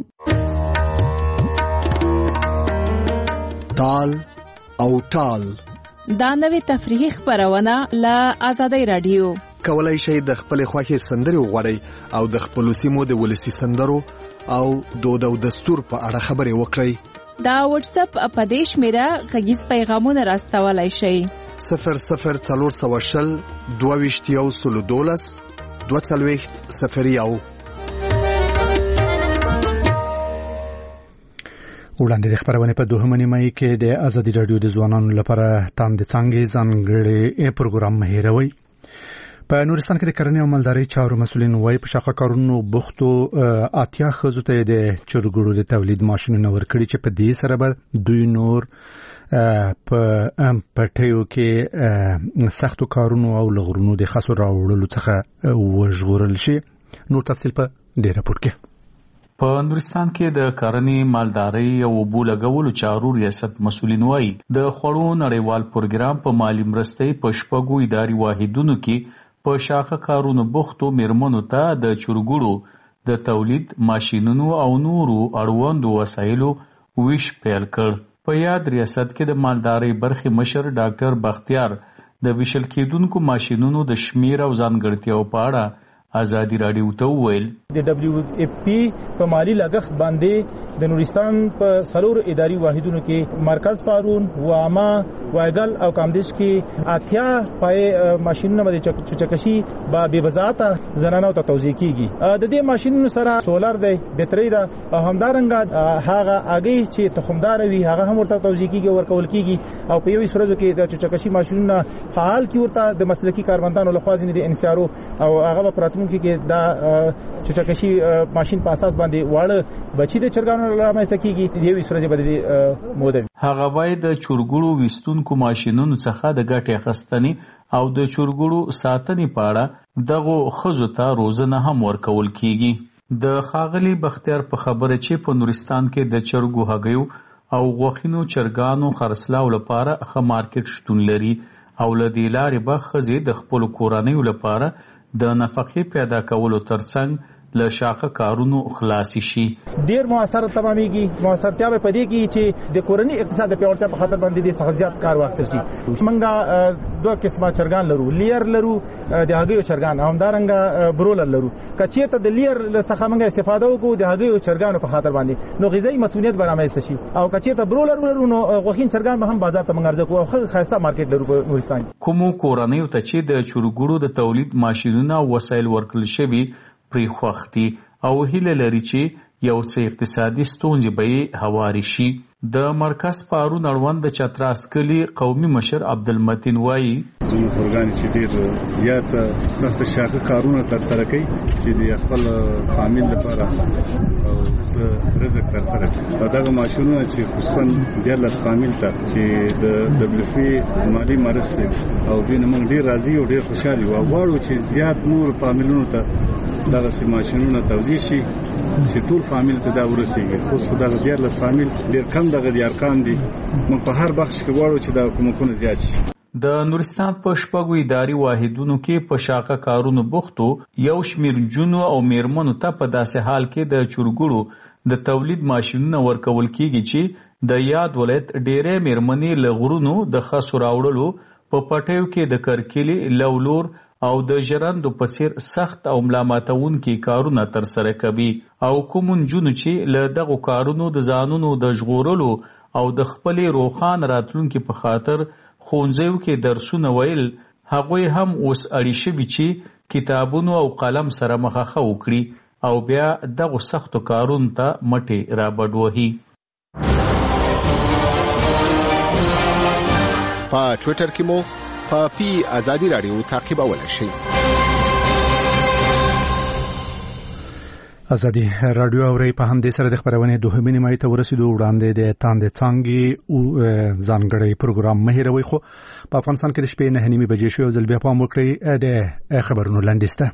تال او ټال دا نوې تفریحي خپرونه له آزادۍ راډیو. کولای شئ د خپل خوښې سندرې وغواړئ او د خپل سیمو د ولسی سندرو او دود او دستور په اړه خبرې وکړئ. دا واتس اپ په دې شمیره غږیز پیغامونه راستولای شئ. صفر صفر څلور سوه شل دوه ویشت یو سلو دولس دوه څلوېښت صفر یو. وړاندې د خبرونه په دوهمه نیمه کې د ازادي راډیو د ځوانانو لپاره تاند څنګه ځانګړي پروګرام مهیروي. په نورستان کې د کرنې او مالدارۍ چارو مسولین وایي په شاقه کارونو بوختو اتیا ښځو ته د چرګوړو د تولید ماشینونه ورکړي چې په دې سره به دوی نور په پټیو کې سختو کارونو او لغړونو د خاصو راوړلو څخه وژغورل شي. نور تفصیل په دې راپور کې. په نورستان کې د کرنې، مالدارۍ او اوبو لګولو چارو ریاست مسولین وایي د خوړو نړیوال پروګرام په مالی مرستې په شپږو اداري واحدونو کې په شاخه کارونو بوختو میرمنو ته د چرګوړو د تولید ماشینونو او نورو اړوندو وسایلو ویش پیل کړ. په یاد ریاست کې د مالدارۍ برخې مشر ډاکټر بختیار د ویشل کېدونکو ماشینونو د شمیر او ځانګړتیاو په اړه ازادي راډیو ته وویل. د دبليو اف پی په مالی لګښت باندې د نورستان په څلور اداري واحدونو کې مرکز پارون، واما، وایګل او کامدیش کې اتیا پای ماشینونه باندې چچکشي با بے وضاحت زنانو ته توزیع کیږي. د دې ماشینونو سره سولر دی، بیټری ده او همدارنګه هغه اگې چې تخمدار وي هغه هم ورته توزیع کیږي او ورکول کیږي. او په یوې ورځ کې د چچکشي ماشینونه فعال کی ورته د مسلکی کارمندانو لخوا ځینې د انسیارو او هغه په راتلونکي کې دا چچکشي ماشین په اساس باندې واړه بچی د چرګانو رامنځته کیږي. یوې ورځ باندې موده هغه وای د چرګوړو وستونکو ماشینونو څخه د ګټې اخیستنې او د چرګوړو ساتنې په اړه دغه خزو ته روزنه هم ورکول کیږي. د خاغلی بختیار په خبره چې په نورستان کې د چرګو هګیو او غوښینو چرګانو خرڅلاو لپاره ښه مارکیټ شتون لري او له دې لارې به ښځې د خپلو کورنیو لپاره د نفقې پیدا کولو ترڅنګ له شاقه کارونو خلاصي شي. ډیر موثر تمامېږي. موثرتیا په دې کې چې د کورنۍ اقتصاد په پیاوړتیا په خاطر باندې د سخزيات کار واخیستل شي. موږ دوه قسمه چرګان لرو، لیر لرو د هغیو چرګان او همدارنګه برولر لرو. کچېته د لیر څخه موږ استفاده وکړو د هغیو چرګانو په خاطر باندې نو غذایی مسؤلیت برامایست شي. او کچېته برولر لرو نو غوښین چرګان به هم بازار ته موږ ارزو او خاصه مارکیټ لرو په نورستان. کومو کورنۍ ته چې د چرګوړو د تولید ماشینونه او وسایل ورکړل شوي پری خوختي او هیله لري چې یو څه اقتصادي ستونزې به هواري شي. د مرکز پارون اړوند د چتراس کلی قومي مشر عبدالمتین وایي زموږ اورګان چې ډیر زیات سخت شاقه کارونه ترسره کوي چې د خپل فامیل لپاره او رزق ترسره کوي. دغه ماشینونه چې خصوصا د لاس فامیل ته چې د دبليو پی مالی مرستې او دین موږ ډیر راضي او ډیر خوشاله یو غواړو چې زیات نور فامیلونو ته دغه سي ماشینونه توزیع شي چې ټول فامیل ته دا ورسیږي. خو دغه ډیر لاس فامیل ډیر کم دغه د ارقام دي. موږ په هر بخش کې غواړو چې دا کومکونه زیات شي. د نورستان په شپږو اداري واحدونو کې په شاقه کارونو بوختو یو شمیر جنو او میرمنو ته په داسې حال کې د چرګوړو د تولید ماشینونه ورکول کیږي چې د یاد ولایت ډېرې میرمنې له غرونو د خسو راوړلو په پټیو کې د کرکلي لولور او د ژرندو په څیر سخت او ملامتونکي کارونه ترسره کوي. او کوم نجونو چې له دغو کارونو د ځانونو د ژغورلو او د خپلې روښانه راتلونکي په خاطر ښوونځیو کې درسونه ویل، هغوی هم اوس اړي شوي چې کتابونو او قلم سره مخه وکړي او بیا دغو سختو کارونو ته مټې رابډوهي. په ټویټر کې مو په پی ازادي راډیو تعقیبولای شئ. ازادي رادیو اوري په هم د سره د خبرونه دوه نیمه ته ورسېدو وړاندې د تاند څنګه او ځانګړی پروګرام مهیروي خو په افغانستان کې د شپې نه نیمه بجې شو ځل بیا پام وکړئ د خبرونو لاندسته.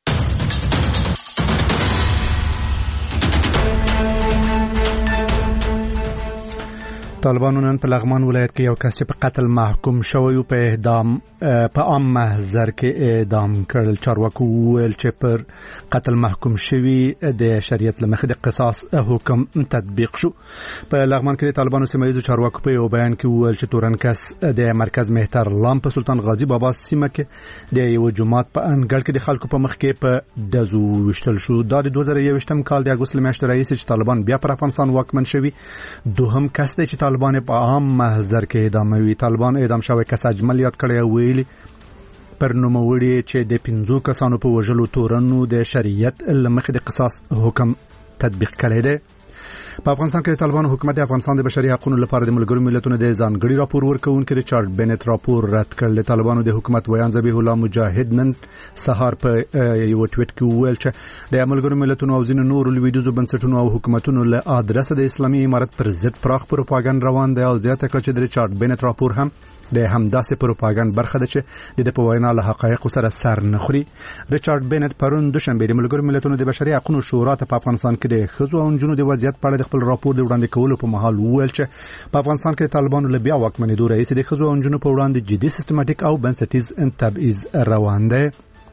طالبانو نن په لغمان ولایت کې یو کس چې په قتل محکوم شوی او په اعدام په عام محضر کې اعدام کړل. چارواکو ویل چې پر قتل محکوم شوی د شریعت لمخې د قصاص حکم تطبیق شو. په لغمان کې د طالبانو سیمایي چارواکو په یو بیان کې ویل چې تورن کس د مرکز مهتر لام په سلطان غازی بابا سیمه کې د یو جماعت په انګړ کې د خلکو په مخ کې په دزو وشتل شو. دا د دوه زره یوویشتم کال د اګوست میاشتې رئیس چې طالبان بیا پر افغانستان واکمن شوی دوهم کس دی چې طالبان په عام محضر کې اعدام وی. طالبان اعدام شوی کس اجمل یاد کړی ویلي پر نوموړي چې د پنځو کسانو په وژلو تورنو د شریعت لمخې د قصاص حکم تطبیق کړی دی. په افغانستان کې طالبان حکومت افغانستان د بشري حقوقو لپاره د ملګرو ملتونو د ځانګړي راپور ورکوونکي ریچارډ بینټ راپور رد کړل. طالبانو د حکومت ویان ذبیح الله مجاهد نن سهار په یو ټویټ کې ویل چې د ملګرو ملتونو او ځینو نورو لویدیزو بنسټونو او حکومتونو له ادرسه د اسلامي امارت پر ضد پراخ پروپاګاندا روان دی او زیاته کړ چې د ریچارډ بینټ راپور هم د همداسې پروپاګاندا برخه ده چې د په وینا له حقایقو سره سر نه خوري. ریچارډ بینټ پرون دوشنبه د ملګرو ملتونو د بشري حقوقو شورا ته په افغانستان کې د ښځو او نجونو د وضعیت په اړه د خپل راپور د وړاندې کولو په مهال ویل چې په افغانستان کې طالبانو له بیا واکمنېدو رئیس د ښځو او نجونو په وړاندې جدي سیستماتیک او بنسټیز تبعیض روان دی.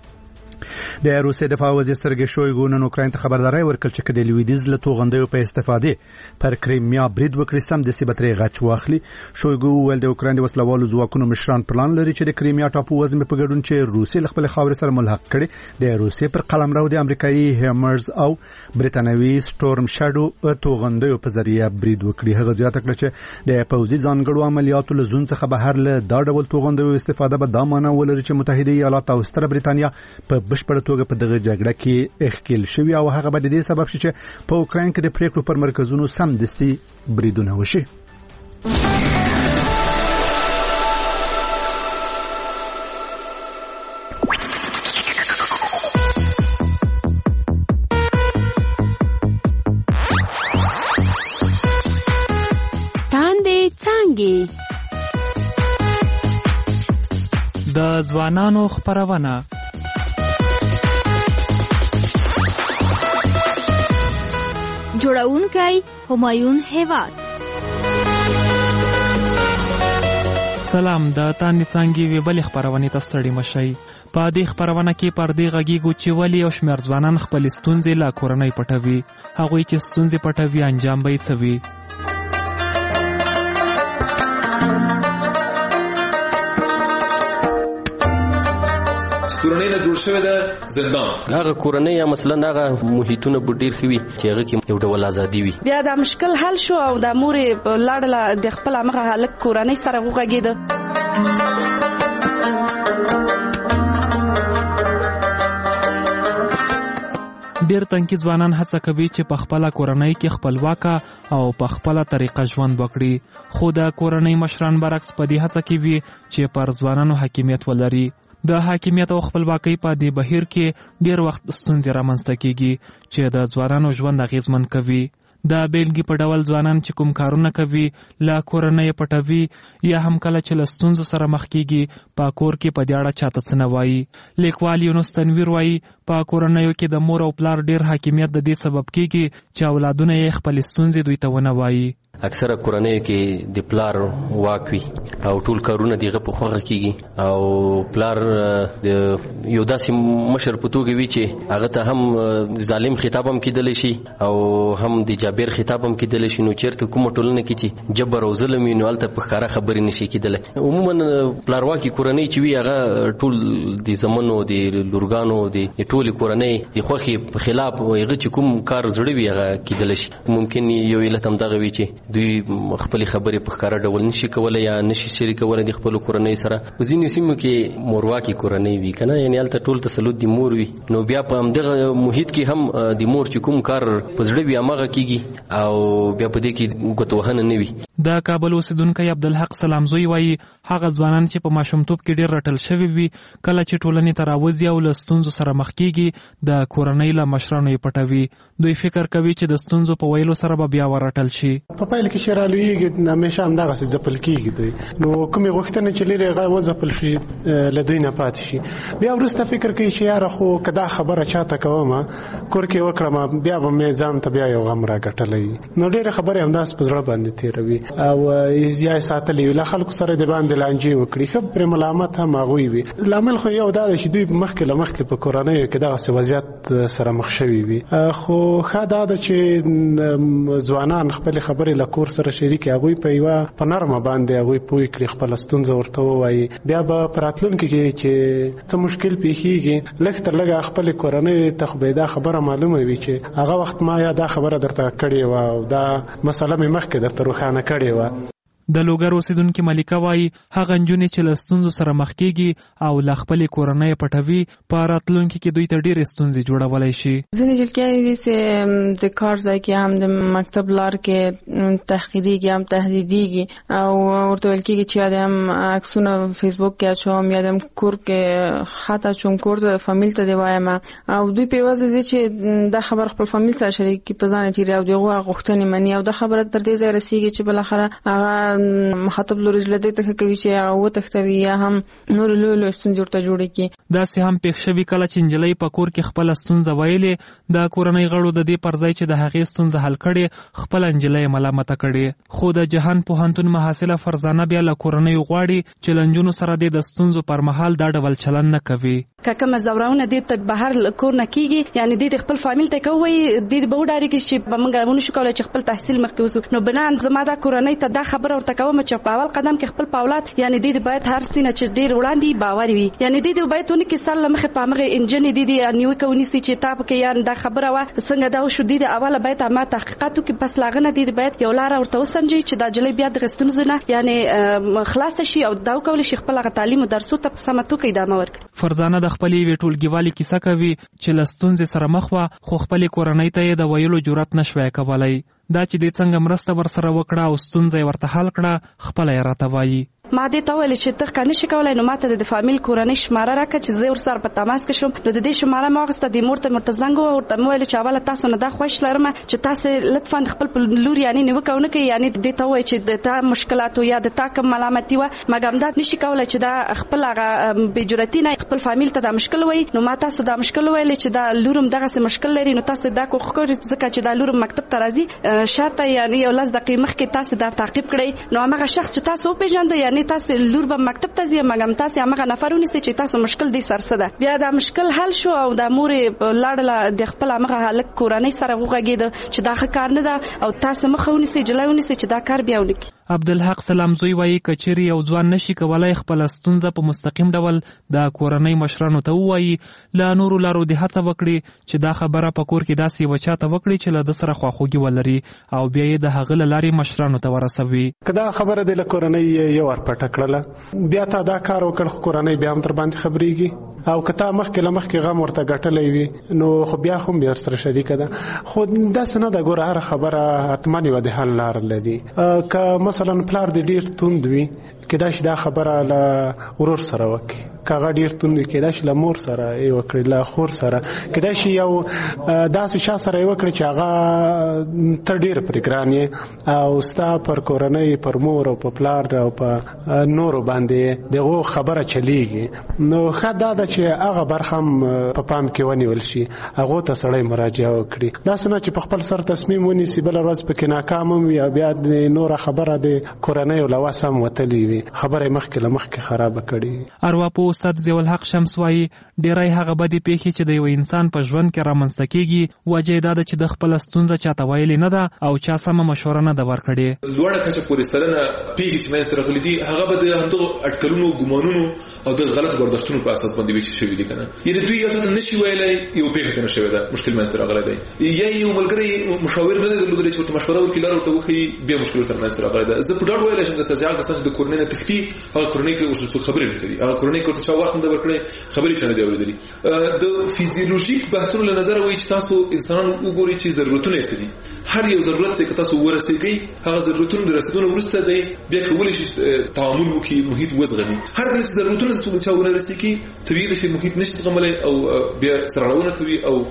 د روسیې دفاع وزیر سرګی شویګو نن اوکراین ته خبرداري ورکړه چې د لویدیز له توغندیو په استفادې پر کریمیا برید وکړي سم د سیبتري غچ واخلي. شویګو ول د اوکراین د وسلوالو ځواکونو مشران پلان لري چې د کریمیا ټاپو وزن په ګډون چې روسیې خپل خاورې سره ملحق کړي د روسیې پر قلمرو د امریکایي هیمرز او برتانوي سټورم شادو توغندیو په ذریعہ برید وکړي. هغه زیاته کړه چې د پوځي ځانګړو عملیاتو له زون څخه بهر له دا ډول توغندیو استفاده به دا معنی ولري چې متحده ایالات او ستره برتانیا په بشپړ توګه په دغه جګړه کې اخکیل شوی او هغه به د دې سبب شي چې په اوکراین کې د پریکړو پر مرکزونو سم دستي بریدونه وشي. تاندې څنګه د ځوانانو خبرونه جوړونکی همایون هیواد. سلام، د تاندې څنګه وی بل خبرونه ته ستړي مشي. په دې خبرونه کې پر دې غږیږو چې ولی او شمیر ځوانان خپل ستونزې لا کورنۍ پټوي. هغه چې ستونزې پټوي انجام به یې څوي. کورنۍ نه جوړ شوی د زندان هغه کورنۍ یا مثلا هغه محیطونه ډیر خوي چې هغه کې یو ډول ازادي وي. بیا دا مشکل حل شو او د مور لاړه د خپل هغه حالت کورنۍ سره وغږیده. ډیر تنکي ځوانان هڅه کوي چې په خپل کورنۍ کې خپلواک او په خپل طریقه ژوند وکړي، خو د کورنۍ مشران برعکس په دې هڅه کوي چې پر ځوانانو حاکمیت ولري. د حاکمیت او خپلواکۍ په دې بهیر کې ډیر وخت ستونزې رامنځته کیږي چې د ځوانانو ژوند اغیزمن کوي. د بیلګې په ډول ځوانان چې کوم کارونه کوي لا کورنۍ پټوي یا هم کله چې له ستونزو سره مخ کیږي په کور کې په دې اړه چاته څه نه وایي. لیکوال یونس تنویر وایي په کورنیو کې د مور او پلار ډیر حاکمیت د دې سبب کیږي چې اولادونه یې خپل ستونزې دوی ته ونه وایي. اکثره کورنیو کې د پلار واک وي او ټول کارونه دغه په خوغه کیږي او پلار د یو داسې مشر په توګه وي چې هغه ته هم ظالم خطاب هم کیدل شي او هم د جابر خطاب هم کیدل شي. نو چیرته کومه ټولنه کې چې جبر او ظلم نو الته په ښکارا خبرې نشي کیدل. عموما پلارواکي کورنۍ چې وي هغه ټول د زمونو د لورګانو د ټول کورنۍ د خوخي په خلاف او هغه چې کوم کار زړه وي هغه کیدل شي. ممکن یو علت هم دغه وي چې دوی خپل خبرې په ښکارا ډول نشي کولای یا نشي شریکولای د خپل کورنۍ سره. ځینې سیمو کې مورواکي کورنۍ وي کنه، یعنی الته ټول تسلط د مور وي، نو بیا په همدغه محیط کې هم د مور چې کوم کار په زړه بیا مغه کیږي او بیا په دې کې ګوتوهنه نه وي. د کابل اوسیدونکو عبدالحق سلامزوی وایي هغه ځوانان چې په ماشومتوب کې ډیر رټل شوی وي کله چې ټولنې ته راوځي او له ستونزو سره مخ کیږي د کورنۍ له مشرانو یې پټوي. دوی فکر کوي چې د ستونزو په ویلو سره به بیا ورټل شي. په پایله کې چې رالویږي همیشه همدغسې ځپل کیږي دوی، نو کومې غوښتنې چې لري هغه وځپل شي له دوی نه پاتې شي. بیا وروسته فکر کوي چې یاره خو که دا خبره چاته کومه کور کې وکړم بیا به مې ځان ته بیا یو غم راګټلی. نو ډېرې خبرې همداسې په زړه باندې تېروي او یا یې ساتلې وي، له خلکو سره د باندې لانجې وکړي، ښه پرې ملامت هم هغوی وي. لامل خو یو دا ده چې دوی مخکې له مخکې په کورنیو کې دغسې وضعیت سره مخ شوي وي. خو ښه دا ده چې ځوانان خپلې خبرې له کور سره شریکې هغوی په یوه په نرمه باندې هغوی پوه کړي، خپله ستونزه ورته ووایي. بیا به په راتلونکي کې چې څه مشکل پیښیږي لږ تر لږه خپلې کورنۍ ته خو به دا خبره معلومه وي چې هغه وخت ما یا دا خبره درته کړې وه او دا مسله مې مخکې درته روښانه کړې وه. د لوګر اوسیدونکو ملیکه وایي هغه نجونې چې له ستونزو سره مخ کیږي او له خپلې کورنۍ پټوي په راتلونکي کې دوی ته ډېرې ستونزې جوړولی شي. ځینې جلکیانې دي چې د کار ځای کې هم د مکتب لار کې تحقیریږي هم تهدیدیږي او ورته ویل کېږي چې یا د هم عکسونه فیسبوک کې اچوم یا د هم کور کې خط اچوم، کور ته فامیل ته دې وایم او دوی په یوازې دي چې دا خبر خپل فامیل سره شریک کړي، په ځان یې تېروي او د هغو غوښتنې مني او دا خبره تر دې ځایه رسېږي چې بالاخره هغه مخاطب لوري له دې ته کوي چې هغه وتښتوي یا هم نور لوی لوی ستونزې ورته جوړې کړي. داسې هم پېښ شوي کله چې نجلۍ په کور کې خپله ستونزه ویلې د کورنۍ غړو د دې پر ځای چې د هغې ستونزه حل کړې خپله نجلۍ ملامته کړې. خو د جهان پوهنتون محصله فرزانه بیا له کورنیو غواړي چې له نجونو سره دې د ستونزو پر مهال دا ډول چلن نه کوي. که کومه زورونه دې ته بهر کور نه کیږي یعنی دې خپل فامیل ته کوي دې به وډاري چې به موږ ونه شو کولای چې خپل تحصیل مخکې وسو. نو بنان زما دا کورنۍ ته دا خبره ورته کوم چې په اول قدم کې خپل پاولات یعنی دې باید هر سینه چې ډیر وړاندې باور وي، یعنی دې باید ونه کې سره مخه په مغه انجن دې دې نیو کوي چې تاب کې یان دا خبره وا څنګه دا شو دې اوله باید ما تحقیقاتو کې پس لاغنه دې باید یو لار ورته وسنجي چې دا جلې بیا د غستونزونه یعنی خلاص شي او دا کول شي خپل تعلیم او درسو ته سمتو کې ادامه ورکړي. فرزانه د خپلې ویټولګیوالي کیسه کوي چې لستونځ سره مخ وا خو خپل کورنۍ ته د ویلو جرأت نشوي کولای. دا چې د څنګه مرسته ورسره وکړه او ستونزې ورته حل کړه خپل یې راته وایي. ما دې ته ویل چې ته کنه شي کولای نو ماته د فامیل کورنۍ شماره راکړه چې زه ورسره په تماس کې شم. نو د دې شماره ما واخسته د مرته مرتزنګ او ورته ویل چې اوله تاسو نه دا خوښ لرم چې تاسو لطفا خپل لور یعنی نه وکونه کې یعنی دې ته وای چې د تا مشکلات یا د تا کوم ملامتي و مګم دا نشي کولای چې دا خپل هغه بجرتی نه خپل فامیل ته دا مشکل وای. نو ما تاسو دا مشکل ویل چې دا لورم دغه څه مشکل لري نو تاسو دا کوخ کوئ ځکه چې دا لورم مکتب ته راځي شاته یعنی یو لاس دقیقې مخکې تاسو دا تعقیب کړئ. نو هغه شخص چې تاسو پیژاند یعنی تاسو لور مکتب ته ځي مګم تاسو هغه نفرونه چې تاسو مشکل دي سرسده بیا دا مشکل حل شو او د مور لاړه د خپل هغه حالت کورنۍ سره وغږید چې دا ښه کار نه ده او تاسو مخاوني سي جلایونی سي چې دا کار بیا ونکړي. عبدالحق سلامزوی وایي کچيري یو ځوان نشي کولای خپل ستونزه په مستقیم ډول د کورنۍ مشرانو ته وایي لا نورو لارو د هڅه وکړي چې دا خبره په کور کې داسې وچاته وکړي چې له د سره خواخوږي ولري او بیا یې د هغه لاري مشرانو ته ورسوي. کدا خبره د کورنۍ یو ور پټ کړله بیا تا دا کار وکړ کورنۍ بیا هم تر باندې خبريږي او کته مخکې لمخکې غم ورته غټلې وي نو خو بیا هم بیا سره شریک ده. خو دا سند د ګور هر خبره اتمنې و د حل لار لري. که مثلا پلار د ډیر توند وي کدا شي دا خبره له ورور سره وکي کاغه ډیر توند کدا شي له مور سره ای وکړي له خور سره کدا شي یو داسې شا سره وکړي چې هغه تر ډیر پرګرانې او ستا پر کورنۍ پر مور او په پلار او په نور باندې دغه خبره چلیږي. نو خدا دا چې هغه برخم په پام کې ونیول شي هغه ته سړی مراجعه وکړي. دا څنګه چې په خپل سر تصمیم ونیسي بل ورځ پکې ناکام وي بیا د نور خبره د کورنۍ او لواسم وتلی وي خبره مخکې لمخکې خراب کړي. ارواپو استاد ضیاء الحق شمس وایي ډیرای هغه بدې پیښې چې د یو انسان په ژوند کې رامنځته کیږي وجه دا ده چې د خپل ستونزه چاته ویلې نه ده او چا سمه مشوره نه ده ورکړې. لوړه کچه پورې سلنه پیښې چې منځته راغلي دي هغه به د همدغه اټکلونو ګمانونو او د غلط برداشتونو په اساس باندې کوي چې شوی دي کنه یعنی دوی یو ته نشي ویلای یو پیښه ته نشي ویلای مشکل مې سره غلای دی یا یو ملګری مشاور نه دی درلودلی چې مشوره ورکړي لاره ته وخی به مشکل سره مې سره غلای دی زه په ډاډ ویلای شم چې ځکه چې د کورنۍ نه تختی هغه کورنۍ کې اوس څه خبرې نه کوي هغه کورنۍ کې څه وخت نه ورکړي خبرې چانه دی اورېدلې د فیزیولوژیک بحثونو له نظر وایي چې تاسو انسانانو وګورئ چې ضرورتونه څه دي هر یو ضرورت ته تاسو ورسېږئ هغه ضرورتونه د رسیدلو وروسته دی بیا کولای شي تعامل وکړي محیط وزغمي هر کله چې ضرورتونه څه چا ورسېږي طبيعي شي محیط نشي زغملای او بیا سرغړونه کوي او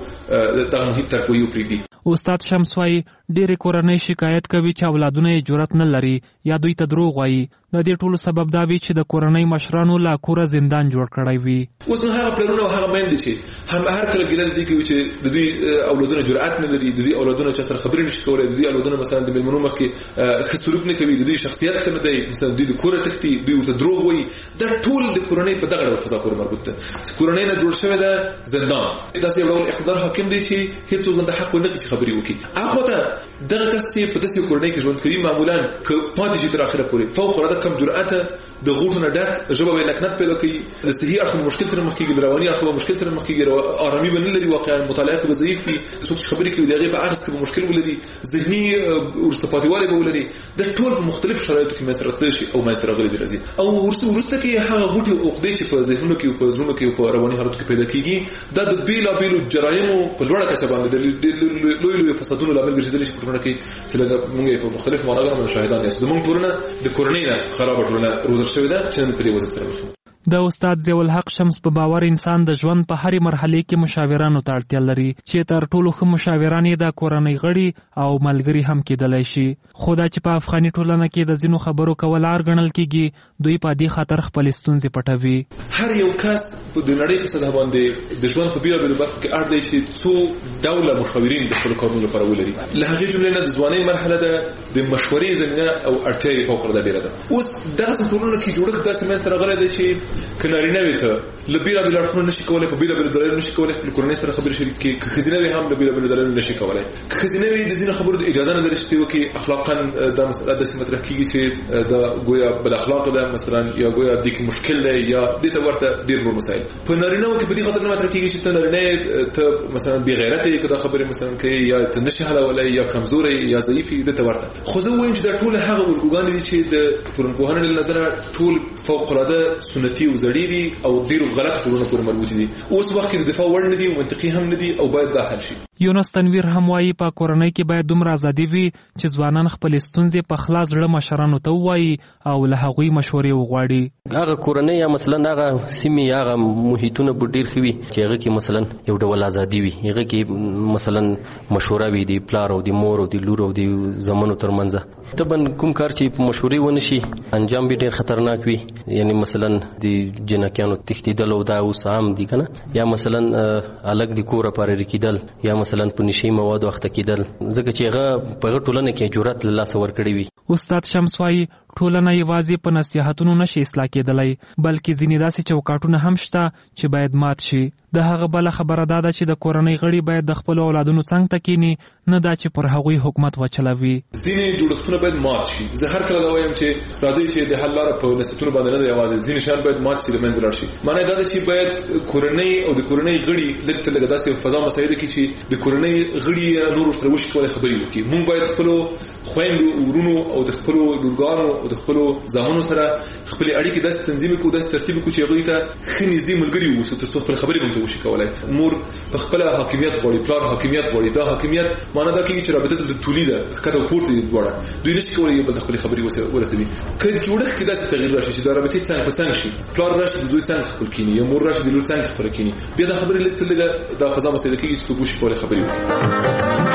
د محیط تر کوي پریږدي استاد شمس وايي ډېر کورنۍ شکایت کوي چې اولادونه یې جرأت نه لري یا دوی ته دروغ وایي د دې ټولو سبب دا وي چې د کورنۍ مشرانو لا کوره زندان جوړ کړی وي اوس نو هغه پلرونه او هغه میندې چې هم هر کله ګیله دي کوي چې د دوی اولادونه جرأت نه لري د دوی اولادونه چې سره خبرې نشي کولای د دوی اولادونه مثلا د ملمنو مخ کې ښه سلوک نه کوي د دوی شخصیت ښه نه دی مثلا دوی د کوره تختی دوی ورته دروغ وایي دا ټول د کورنۍ په دغه ډول فضا پورې مربوط ده چې کورنۍ نه جوړ شوی ده زندان داسې یو ډول اقتدار حاکم دی چې هیڅ څوک د حق نه کوي خبرې وکړي هغه ته دغه کس چې په داسې کورنۍ کې ژوند کوي معمولا ک پاتې شي تر اخره پورې فوق العاده کم جرأت د غوټو نه ډک ژبه به لکنت پیدا کوي د صحیح اړخ مشکل سره مخ کېږي د رواني اړخ مشکل سره مخ کېږي آرامي به نه لري واقعا مطالعه کې ضعیف وي څوک خبرې کوي دغه په اخر کې مشکل ولري ذهني ورسته پاتېواله به ولري د ټول په مختلف شرایطو کې مسرت شي او مسره غلي درځي او ورسته ورسته کې هغه غوټي او عقدې چې په ذهنونو کې او په زړونو کې او په رواني حالتو کې پیدا کېږي دا د بیلا بیلو جرایمو په لوړه کچه باندې د لوی لوی فسادونو لامل ګرځېدل شي په ټولنه کې چې موږ په مختلف مراګانو شاهدان یو زموږ ټولنه د کورنۍ نه خراب ټولنه روزل شوې ده چې په دې وجه سره د استاد ضیاء الحق شمس په باور انسان د ژوند په هرې مرحله کې مشاورانو ته اړتیا لري چې تر ټولو ښه مشاوران یې د کورنۍ غړي او ملګري هم کېدلی شي خو دا چې په افغاني ټولنه کې د ځینو خبرو کول عار ګڼل کېږي دوی په دې خاطر خپلې ستونزې پټوي هر یو کس د نړۍ په سطح باندې د ژوند په بیلابېلو برخو کې اړ دی چې څو ډوله مشاورین د خپلو کارونو لپاره ولري له هغې جملې نه د ځوانۍ مرحله ده د مشورې زمینه او اړتیا یې فوق العاده ډېره ده اوس دغسې ټولنو کې جوړښت داسې منځته راغلی دی چې که نارینه وي ته له بېلابېلو اړخونو نشي کولی په بېلابېلو دلایلو نشي کولی خپل کورنۍ سره خبرې شریک کړي که ښځینه وي هم له بېلابېلو دلایلو نشي کولی که ښځینه وي د ځینو خبرو د اجازه نه لري چې ته وکړي اخلاقا دا مسله داسې مطرح کېږي چې دا ګویا بد اخلاقه ده مثلا یا ګویا دې کې مشکل دی یا دې ته ورته ډېر نور مسایل په نارینهو کې په دې خاطر نه مطرح کېږي چې ته نارینه ته مثلا بېغیرته یې که دا خبرې مثلا کوي یا ته نشي حلولی یا کمزوری یا ضعیف یې دې ته ورته خو زه ووایم چې دا ټول هغه الګوګانې دي چې د ټولنپوهنې له نظره ټول فوق العاده سنتي او زړې دي او ډېرو غلطو ټولنو پورې مربوطې دي اوس وخت کې د دفاع وړ نه دي او منطقي هم نه دي او باید دا حل شي یونس تنویر هم وایي په کورنۍ کې باید دومره ازادي وي چې ځوانان خپلې ستونزې په خلاص زړه مشرانو ته ووایي او له هغوی مشورې وغواړي هغه کورنۍ یا مثلا هغه سیمې هغه محیطونه به ډېر ښه وي چې هغه کې مثلا یو ډول ازادي وي هغه کې مثلا مشوره وي د پلار او د مور او د لور او د زامنو ترمنځ طبعا کوم کار چې په مشورې ونه شي انجام به ډېر خطرناک وي یعنی مثلا د جنکیانو تښتېدل او دا اوس عام دي که نه یا مثلا الګ د کوره پاره رکېدل یا مثلا په نشي موادو اخته کېدل ځکه چې هغه په هغه ټولنه کې جرأت له لاسه ورکړی وي استاد شمس وايي ټولنه یوازې په نصیحتونو نشي اصلاح کېدلی بلکې ځینې داسې چوکاټونه هم شته چې باید مات شي د هغه بله خبره دا ده چې د کورنۍ غړي باید د خپلو اولادونو څنګ ته کیني نه دا چې پر هغوی حکومت وچلوي ځینې جوړښتونه باید مات شي زه هر کله دا وایم چې راځئ چې د حل لاره په نصیحتونو باندې نه ده یوازې ځینې شیان باید مات شي له منځه لاړ شي معنی دا ده چې باید کورنۍ او د کورنۍ غړي لږ تر لږه داسې فضا مساعده کړي چې د کورنۍ غړي نور ورسره وشي کولی خبرې وکړي موږ باید خپلو خویندو ورونو او د خپلو لورګانو او د خپلو زامنو سره خپلې اړیکې داسې تنظیم کړو داسې ترتیب کړو چې هغوی ته ښه نږدې ملګري واوسو تر څو خپلې خبرې هم ته وشي کولی مور په خپله حاکمیت غواړي پلار حاکمیت غواړي دا حاکمیت معنی دا کېږي چې رابطه د تولیده ښکته او پورته دي دواړه دوی نشي کولی یو بل ته خپلې خبرې ورسوي که جوړښت کې داسې تغییر راشي چې دا رابطې څنګ په څنګ شي پلار راشي د زوی څنګ خپل کیني یا مور راشي د لور څنګ خپل کیني بیا دا خبرې لږ تر لږه دا فضا مساعده کېږي چې څوک وشي کولی خبرې وکړي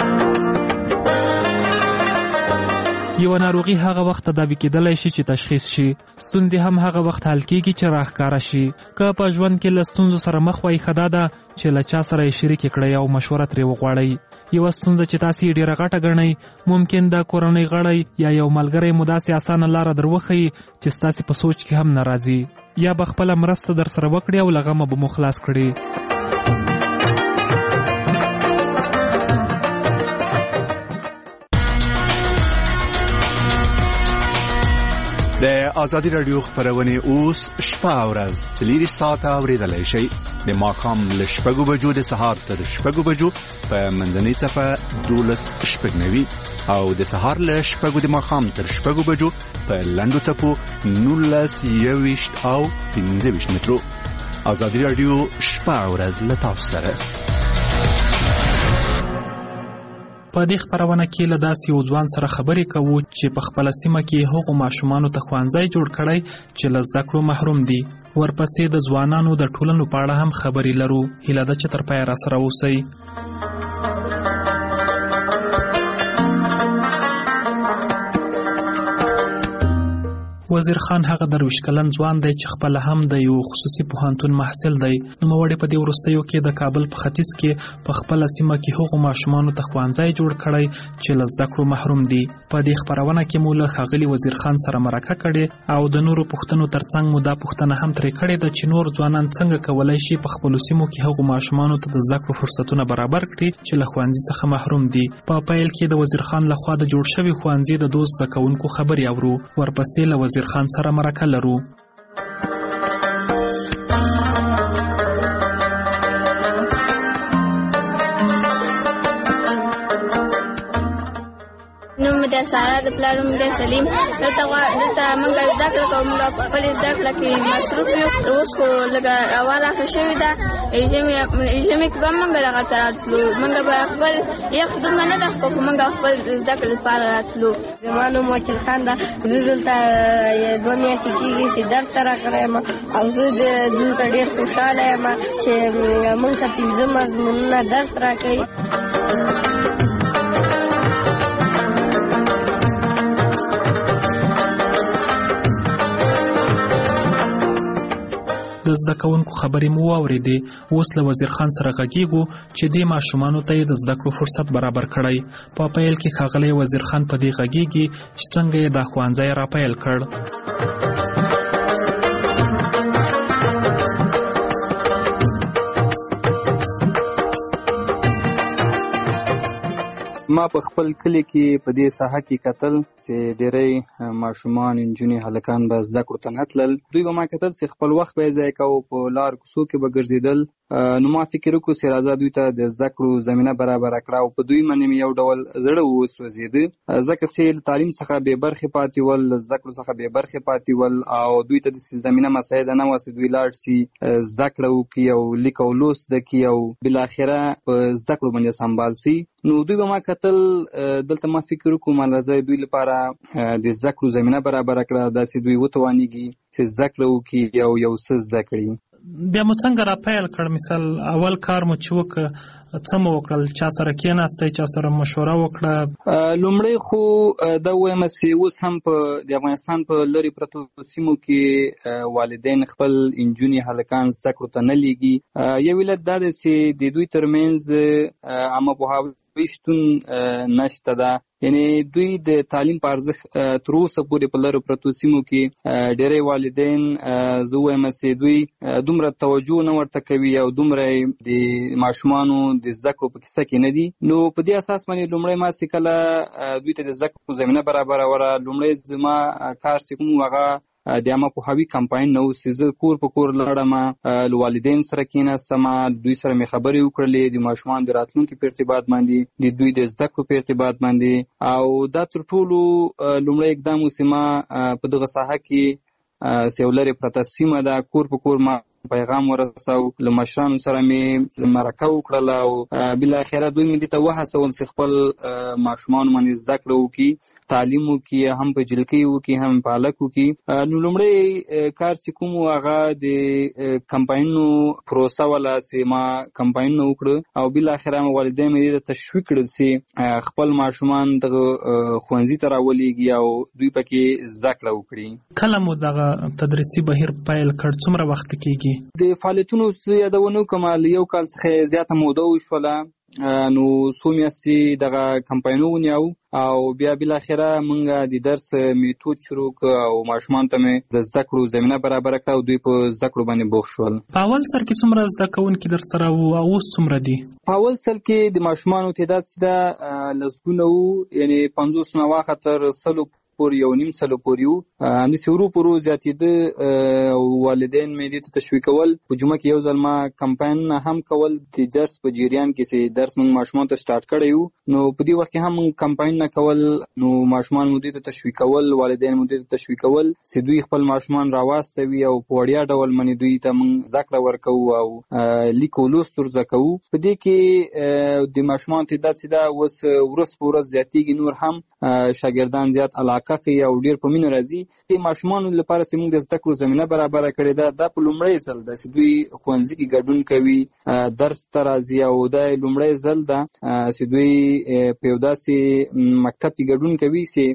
یو ناروغي هغه وخت تداوي کېدلی شي چې تشخیص شي ستونزې هم هغه وخت حل کېږي چې راښکاره شي که په ژوند کې له ستونزو سره مخ وای ښه دا ده چې له چا سره یې شریکې کړئ او مشوره ترې وغواړئ یوه ستونزه چې تاسې یې ډېره غټه ګڼئ ممکن د کورنۍ غړی یا یو ملګری مو داسې اسانه لاره در وښیي چې ستاسې په سوچ کې هم نه راځي یا به خپله مرسته در سره وکړي او له غمه به مو خلاص کړي د ازادي رادیو خبرونه اوس شپه او ورځ سلیری ساعت اوریدلای شي د ماقام له شپږو بجو د سهار تر شپږو بجو په منځنۍ صفه دولس شپږنوي او د سهار له شپږو د ماقام تر شپږو بجو په لندو صفو نولس یويشت او پنځه ویشت مترو. ازادي رادیو شپه او ورځ له تاسو سره. په دې خبرونه کې له داسې یو ځوان سره خبرې کوو چې په خپل سیمه کې هغو ماشومانو ته ښوونځی جوړ کړی چې له زده کړو محروم دي. ورپسې د ځوانانو د ټولنو په اړه هم خبرې لرو. هیله ده چې تر پایه راسره اوسئ. وزیر خان هغه درویش کلن ځوان دی چې خپل هم د یو خصوصي پوهنتون محصل دی. نوموړی په دې وروستیو کې د کابل په ختیځ کې په خپل سیمه کې هغو ماشومانو ته ښوونځی جوړ کړی چې له زده کړو محروم دي. په دې خبرونه کې مو له ښاغلي وزیر خان سره مرکه کړې او د نورو پوښتنو ترڅنګ مو دا پوښتنه هم ترې کړې ده چې نور ځوانان څنګه کولی شي په خپلو سیمو کې هغو ماشومانو ته د زده کړو فرصتونه برابر کړي چې له ښوونځي څخه محروم دي. په پیل کې د وزیر خان لخوا د جوړ شوي ښوونځي د دوه زده کوونکو خبرې اورو. ورپسې له وزیر خان سره مرکه لرو. د سارا د پلار نوم دی سلیم. دلته دلته موږ زده کړه کوو. موږ په خپلې زده کړه کې مصروف یو. اوس خو لږه هوا راښه شوې ده. ژمي ژمي کې به موږ دغلته راتلو. موږ به خپل یخ دومره نه ده خو موږ خپل زده کړې لپاره راتلو. زما نوم وکیل خان ده. زه دلته دوه میاشتې کېږي چې درس راغلی یم او زه دلته ډېر خوشحاله یم چې موږ ته پنځه مضمونونه درس راکوي. د زده کوونکو خبرې مو واورېدې. اوس له وزیر خان سره غږیږو چې دې ماشومانو ته یې د زده کړو فرصت برابر کړی. په پیل کې ښاغلی وزیر خان په دې غږیږي چې څنګه یې دا ښوونځی راپیل کړ. ما په خپل کلی کې په دې ساحه کې کتل چې ډېری ماشومان انجونې هلکان به زده کړو ته نه تلل. دوی به ما کتل چې خپل وخت به یې ضایع کوو، په لار کوڅو کې به ګرځېدل. نو ما فکر وکړو چې راځه دوی ته د زده کړو زمینه برابره کړه او په دوی باندې مې یو ډول زړه وسوځېده ځکه چې له تعلیم څخه بې برخې پاتې ول، له زده کړو څخه بې برخې پاتې ول او دوی ته داسې زمینه مساعده نه وه چې دوی لاړ شي زده کړه وکړي او لیک او لوست زده کړي او بالاخره په زده کړو باندې سمبال شي. نو دوی به ما کتل دلته ما فکر وکړو ما راځي دوی لپاره د زده کړو زمینه برابره کړه، داسې دوی وتوانیږي چې زده کړه وکړي او یو څه زده کړي. بیا مو څنګه را پیل کړ؟ مثال اول کار مو چې وکړ څه مو وکړل؟ چا سره کېناستئ؟ چا سره مشوره وکړه؟ لومړی خو دا ووایم چې اوس هم په د افغانستان په لرې پرتو سیمو کې والدین خپل انجونې هلکان زده کړو ته نه لیږي. یو علت دا دی چې د دوی ترمنځ عامه پوهاوی شتون نشته ده. یعنی دوی د تعلیم په ارزښت تر اوسه پورې په لرو پرتو سیمو کې ډېری والدین زه وایم چې دوی دومره توجه نه ورته کوي او دومره د ماشومانو د زده کړو په کیسه کې نه دي. نو په دې اساس باندې لومړی ما چې کله دوی ته د زده کړو زمینه برابروله، لومړی زما کار چې کوم هغه د عامه پوهاوي کمپاین نه و چې زه کور په کور لاړم، له والدین سره کېناستم، دوی سره مې خبرې وکړلې د ماشومانو د راتلونکي په ارتباط باندې، د دوی د زده کړو په ارتباط باندې. او دا تر ټولو لومړی اقدام و چې ما په دغه ساحه کې چې یو لرې پرته سیمه ده کور په کور ما پیغام ورساو، له مشرانو سره مې مرکه وکړله او بالاخره دوی مې دې ته وهڅول چې خپل ماشومان باندې زده کړه وکړي، تعلیم وکړي، هم په جلکۍ وکړي هم په هلک وکړي. نو لومړی کار چې کوم هغه د کمپاینونو پروسه وله چې ما کمپاینونه وکړه او بالاخره مې والدین مې دې ته تشویق کړل چې خپل ماشومان دغه ښوونځي ته راولېږي او دوی پکې زده کړه وکړي. کله مو دغه تدریسي بهیر پیل کړ؟ څومره وخت کېږي؟ د فعالیتونو یادونه وکړم له یو کال څخه زیاته موده وشوله. نو څو میاشتې دغه کمپاینونه ونیو او بیا بالاخره موږ د درس میتود شروع کړ او ماشومان ته مې د زده کړو زمینه برابره کړه او دوی په زده کړو باندې بوخت شول. په اول سر کې څومره زده کوونکي در سره وو او اوس څومره دي؟ په اول سر کې د ماشومانو تعداد چې ده لسګونه وو، یعنې پنځوس نه واخه تر سلو پورې یو نیم سلو پورې وو. همداسې ورو په ورو زیاتېده او والدین مې دې ته تشویقول. په جمعه کې یو ځل ما کمپاین هم کول د درس په جریان کې چې درس موږ ماشومان ته سٹارټ کړی وو. نو په دې وخت کې هم موږ کمپاین نه کول، نو ماشومان مو دې ته تشویقول، والدین مو دې ته تشویقول چې دوی خپل ماشومان راواستوي او په وړیا ډول باندې دوی ته موږ زده کړه ورکوو او لیک او لوست ور زده کوو. په دې کې د ماشومان تعداد چې دا اوس ورځ په ورځ زیاتېږي، نور هم شاګردان زیات علاقه کوي او ډېر په مینه راځي. د ماشومانو لپاره چې موږ د زده کړو زمینه برابره کړې ده، دا په لومړی ځل ده چې دوی ښوونځي کې ګډون کوي، درس ته راځي او دا لومړی ځل ده چې دوی په یو داسې مکتب کې ګډون کوي چې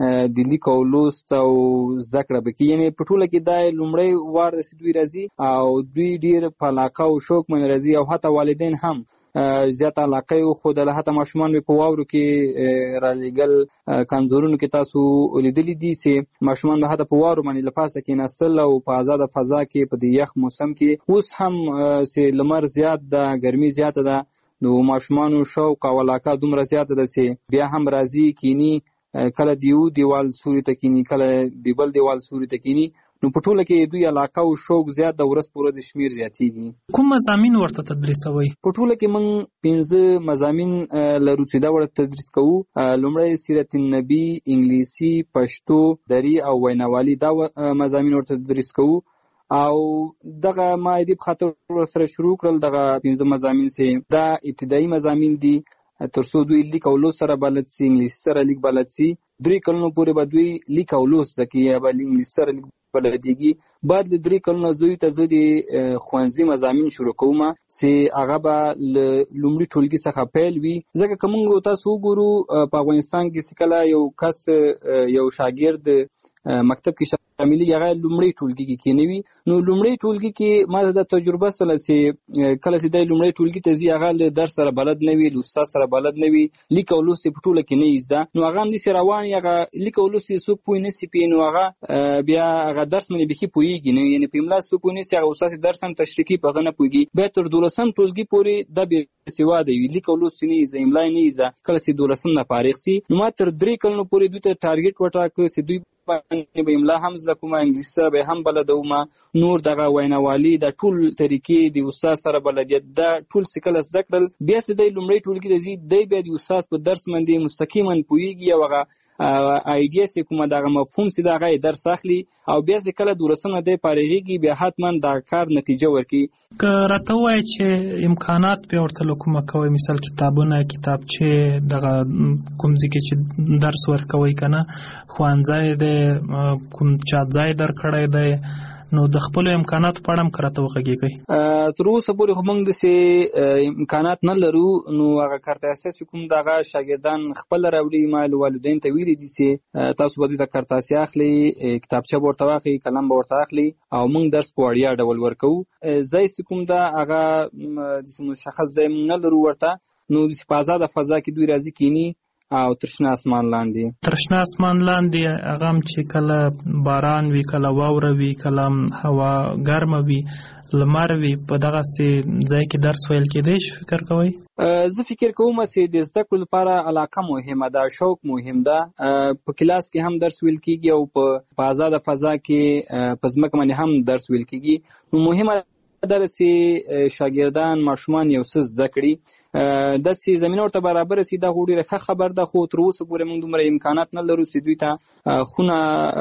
د لیک او لوست او زده کړه وکړي. یعنې په ټوله کې دا لومړی وار ده چې دوی راځي او دوی ډېر په علاقه او شوق باندې راځي او حتی والدین هم زیات علاقه یې وښودله. حتی ماشومان مې په واورو کې رالیږل، کانزورونو کې تاسو لیدلي دي چې ماشومان به حتی په واورو باندې له پاسه کېناستل او په ازاده فضا کې په دې یخ موسم کې. اوس هم چې لمر زیات ده، ګرمي زیاته ده، نو ماشومانو شوق او علاقه دومره زیاته ده چې بیا هم راځي کینی، کله د یو دیوال سوري ته کینی، کله د بل دیوال سوري ته کینی. نو په ټوله کې دوی علاقه او شوق زیات د ورځ په ورځ شمیر زیاتېږي. کوم مضامین ورته تدریسوي؟ په ټوله کې موږ پنځه مضامین لرو چې دا ورته تدریس کوو. لومړی سیرت النبي، انګلیسي، پښتو، دري او ویناوالي، دا مضامین ورته تدریس کوو. او دغه ما دې په خاطر سره شروع کړل دغه پنځه مضامین چې دا ابتدایي مضامین دي، تر څو دوی لیک او لوست سره بلد سي، انګلیسي سره لیک بلد سي. درې کلونو پورې به دوی لیک او لوست زده کوي یا به انګلیسي سره لیک بلدیږي. بعد له درې کلونو زوی ته زه د ښوونځي مضامین شروع کوم چې هغه به له لومړي ټولګي څخه پیل وي. ځکه که موږ تاسو وګورو په افغانستان کې چې کله یو کس یو شاګرد مکتب کې شاملېږي، هغه لومړی ټولګي کې کېنوي. نو لومړی ټولګي کې ما دا تجربه سره چې کله چې دی لومړی ټولګي ته ځي، هغه له درس سره بلد نه وي، له استاد سره بلد نه وي، لیک او لوست په ټوله کې نه یې زده. نو هغه همداسې روان وي، هغه لیک او لوست یې څوک پوه نه سي پې، نو هغه بیا هغه درس باندې بیخي پوهېږي نه، یعنې په املا څوک پوه نه سي، هغه استاد درس هم تشریح کوي، په هغه نه پوهېږي. بیا تر دولسم ټولګي پورې دا بېسواده وي، لیک او لوست یې نه یې زده، املا یې نه یې زده. کله چې دولسم نه فارغ سي، نو ما تر درې کلونو پورې دوی ته ټارګېټ وټاکه چې دوی باندې به املا هم زده کوم، انګلیسي سره به هم بلده وم، نور دغه ویناوالي د ټول طریقې د استاد سره بلدیت دا ټول چې کله زده کړل، بیا چې دی لومړی ټولګي ته ځي، دی بیا د استاد په درس باندې مستقیما پوهېږي او هغه آیډیا چې کومه دغه مفهوم چې د هغه یې درس اخلي او بیا چې کله دولسم نه دی فارغېږي، بیا حتما دغه کار نتیجه ورکوي. که راته ووایې چې امکانات بیا ورته له کومه کوئ، مثال کتابونه، کتابچې، دغه کوم ځای کې چې درس ورکوئ که نه، ښوونځی دی، کوم چاپ ځای درکړی دی، نو د خپلو امکاناتو په اړه هم که راته وغږېږئ. تر اوسه پورې خو موږ داسې امکانات نه لرو، نو هغه کارت اساس چې کوم دغه شاګردان خپله راوړي، ما والدین ته ویلي دي چې تاسو به دوی ته کارت اساس اخلي، کتابچه به ورته واخلي، قلم به ورته اخلي او موږ درس په وړیا ډول ورکوو. ځای چې کوم ده هغه داسې مشخص ځای موږ نه لرو ورته، نو داسې په ازاده فضا کې دوی راځي کینی او ترشنه اسمان لاندې ترشنه اسمان لاندې هغه هم چې کله باران وي، کله واوره وي، کله هوا ګرمه وي، لمر وي، په دغسې ځای کې درس ویل کېدی شي؟ فکر کوئ؟ زه فکر کوم چې د زده کړو لپاره علاقه مهمه ده، شوق مهم ده. په کلاس کې هم درس ویل کېږي او په ازاده فضا کې په ځمکه باندې هم درس ویل کېږي. نو مهمه ده چې شاګردان ماشومان یو څه زده کړي، داسې زمینه ورته برابره سي. دا خو ډېره ښه خبر ده، خو تر اوسه پورې موږ دومره امکانات نه لرو چې دوی ته خونه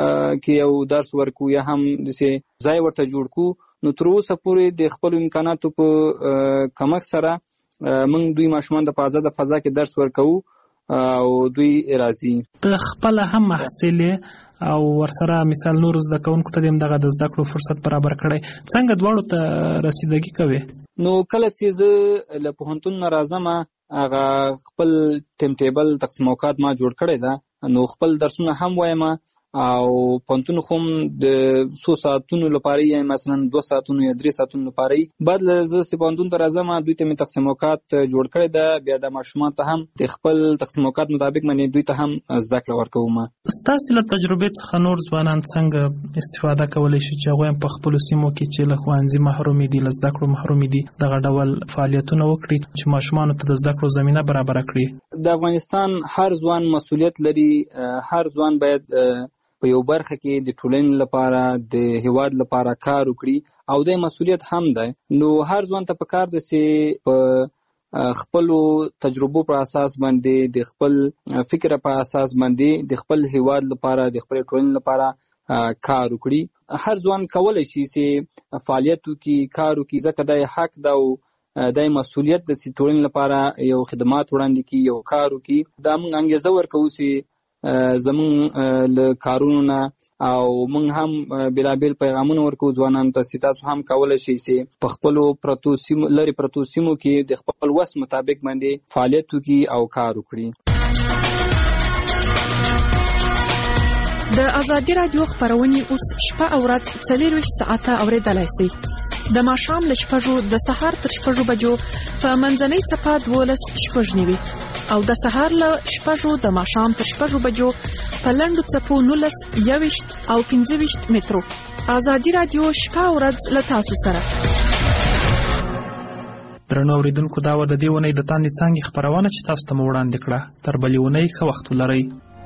کې یو درس ورکو یا هم داسې ځای ورته جوړ کړو. نو تر اوسه پورې د خپلو امکاناتو په کمښت سره موږ دوی ماشومان ته په ازاده فضا کې درس ورکوو او دوی راځي. ته خپله هم محصل او ورسره مثال نور زده کوونکو ته هم دغه د زده کړو فرصت برابر کړی، څنګه دواړو ته رسیدګي کوې؟ نو کله چې زه له پوهنتون نه راځم، هغه خپل ټیم ټیبل تقسیم اوقات ما جوړ کړی ده، نو خپل درسونه هم وایم او پونتون هم د څو ساعتونو لپاره یا مثلا دوه ساعتونو یا درې ساعتونو لپاره بعد لزه سی پونتون تر ازمه دوی ته می تقسیم اوقات جوړ کړی دا بیا د ماشومان ته هم د خپل تقسیم اوقات مطابق منی دوی ته هم زده کړه ورکوم. ستاسو له تجربه څخه نور ځوانان څنګه استفاده کولای شي چې هغه په خپل سیمو کې چې له خوانځي محروم دي له زده کړو محروم دي دغه ډول فعالیتونه وکړي چې ماشومان ته د زده کړو زمينه برابر کړي؟ د افغانستان هر ځوان مسؤلیت لري، هر ځوان باید په یو برخه کې د ټولنې لپاره د هیواد لپاره کار وکړي او د مسؤلیت هم ده. نو هر ځوان ته پکار ده چې په خپل تجربو پر اساس باندې د خپل فکر په اساس باندې د خپل هیواد لپاره د خپل ټولنې لپاره کار وکړي. هر ځوان کولای شي چې فعالیت وکړي، کار وکړي، ځکه د حق ده او د مسؤلیت د ټولنې لپاره یو خدمات وړاندې کړي، یو کار وکړي. دا موږ انګیزه ورکوو چې زمون له کارونو نه او موږ هم بلابل پیغامونه ورکو ځوانانو ته چې تاسو هم کولای شئ چې په خپلو پرتو سیمو لري پرتو سیمو کې د خپل وس مطابق باندې فعالیت وکړي او کار وکړي. د ازادي رادیو خبرونه اوس شپه او ورځ څلور ساعته اوریدلای شئ. د ماښام له شپږو د سهار تر شپږو بجو په منځنۍ صفه دولس شپږ نیوي او د سهار له شپږو د ماښام تر شپږو بجو په لنډو څپو نولس یوویشت او پنځه ویشت مترو. ازادي رادیو شپه او ورځ له تاسو سره. درنو اوریدونکو دا و د دې ونې د تاندې څانګې خبرونه چې تاسو ته وړاندې کړه. تر بلې ونې ښه وخت ولرئ.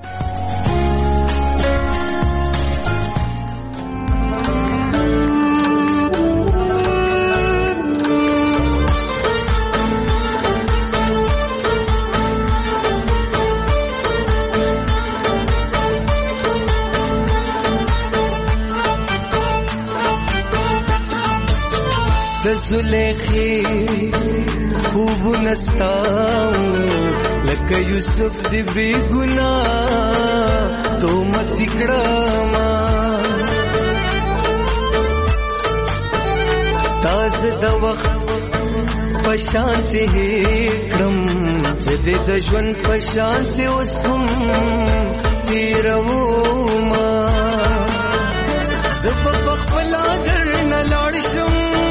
زلیخی خوب نستاؤں لکه یوسف دی بی گناہ تو مت کڑاما تاز د وخت پشان سے کړم جدي د ژوند پشان سے وسم تیرو ما سبب خپل در نه لاړ شم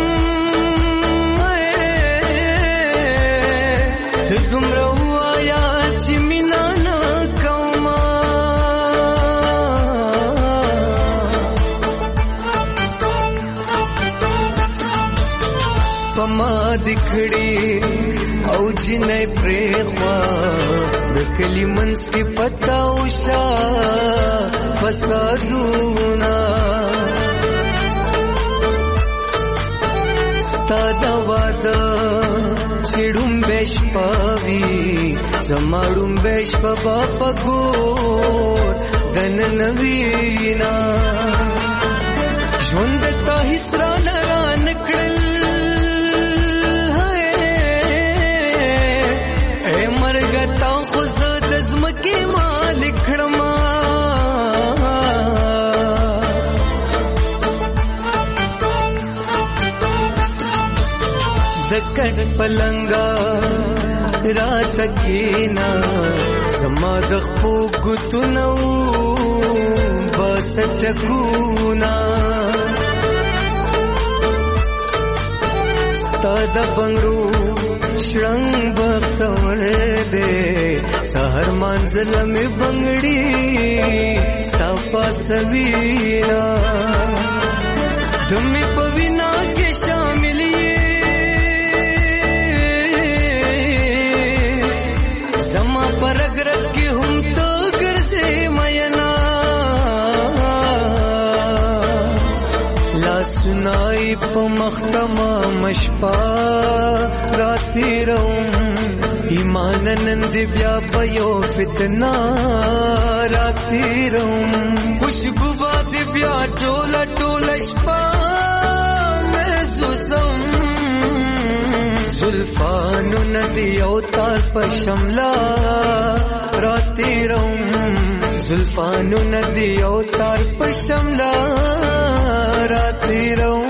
دومره وایا چې مینا نه کومه پما دکړي او جنې پرېخوا د کلی منځ کې پتا وشا فسادونه ستا دا واده چړم بش پاوی زماړم بش په پګور دن نوینا ژوند ته هسرا نران کړل اے مرګ تا خو زد زمکه مالک کړما دکټ پلنګا رات کینا سما د خپو ګتنو بس ټکونا ستاد بنگرو شرنګ بختور دے سحر منزل می بنگړي صفا سوینا دمي پوینا کې شامل رگ رگ کی ہم تو گرزے مینا لا سنائی پا مختما مشپا راتی روم ایمان نند بیا پیو فتنا راتی روم خوشبو باد بیا ٹولا ٹولا شپا محسوسم زلفانو ندی او تار پا شملا راتی روم زلفانو ندی او تار پا شملا راتی روم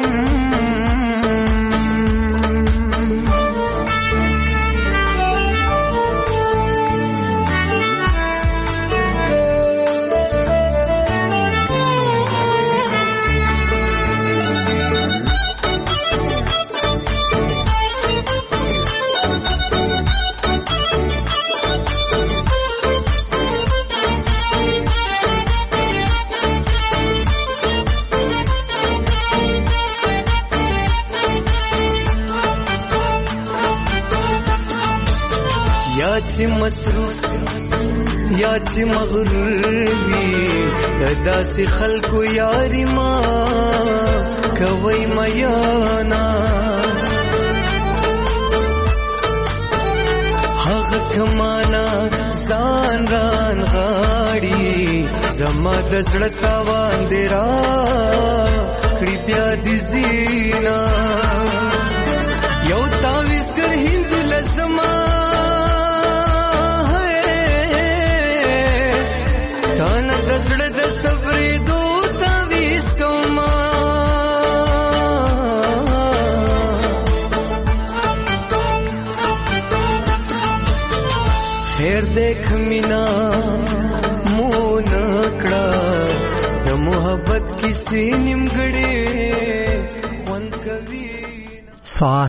یا چې مصروف یا چې مغرور وي داسې خلکو یاري ما کوي میانا هغه کمانا ځان ران غاړي زما د زړه تاوان دی را کړي بیا دي زینا یو تاویزګر هند لزما تان د زړه د صبرې دو تاویز کوما خیر دیکھ مینا مون کړه د محبت کیسې نیمګړې خوند کوي.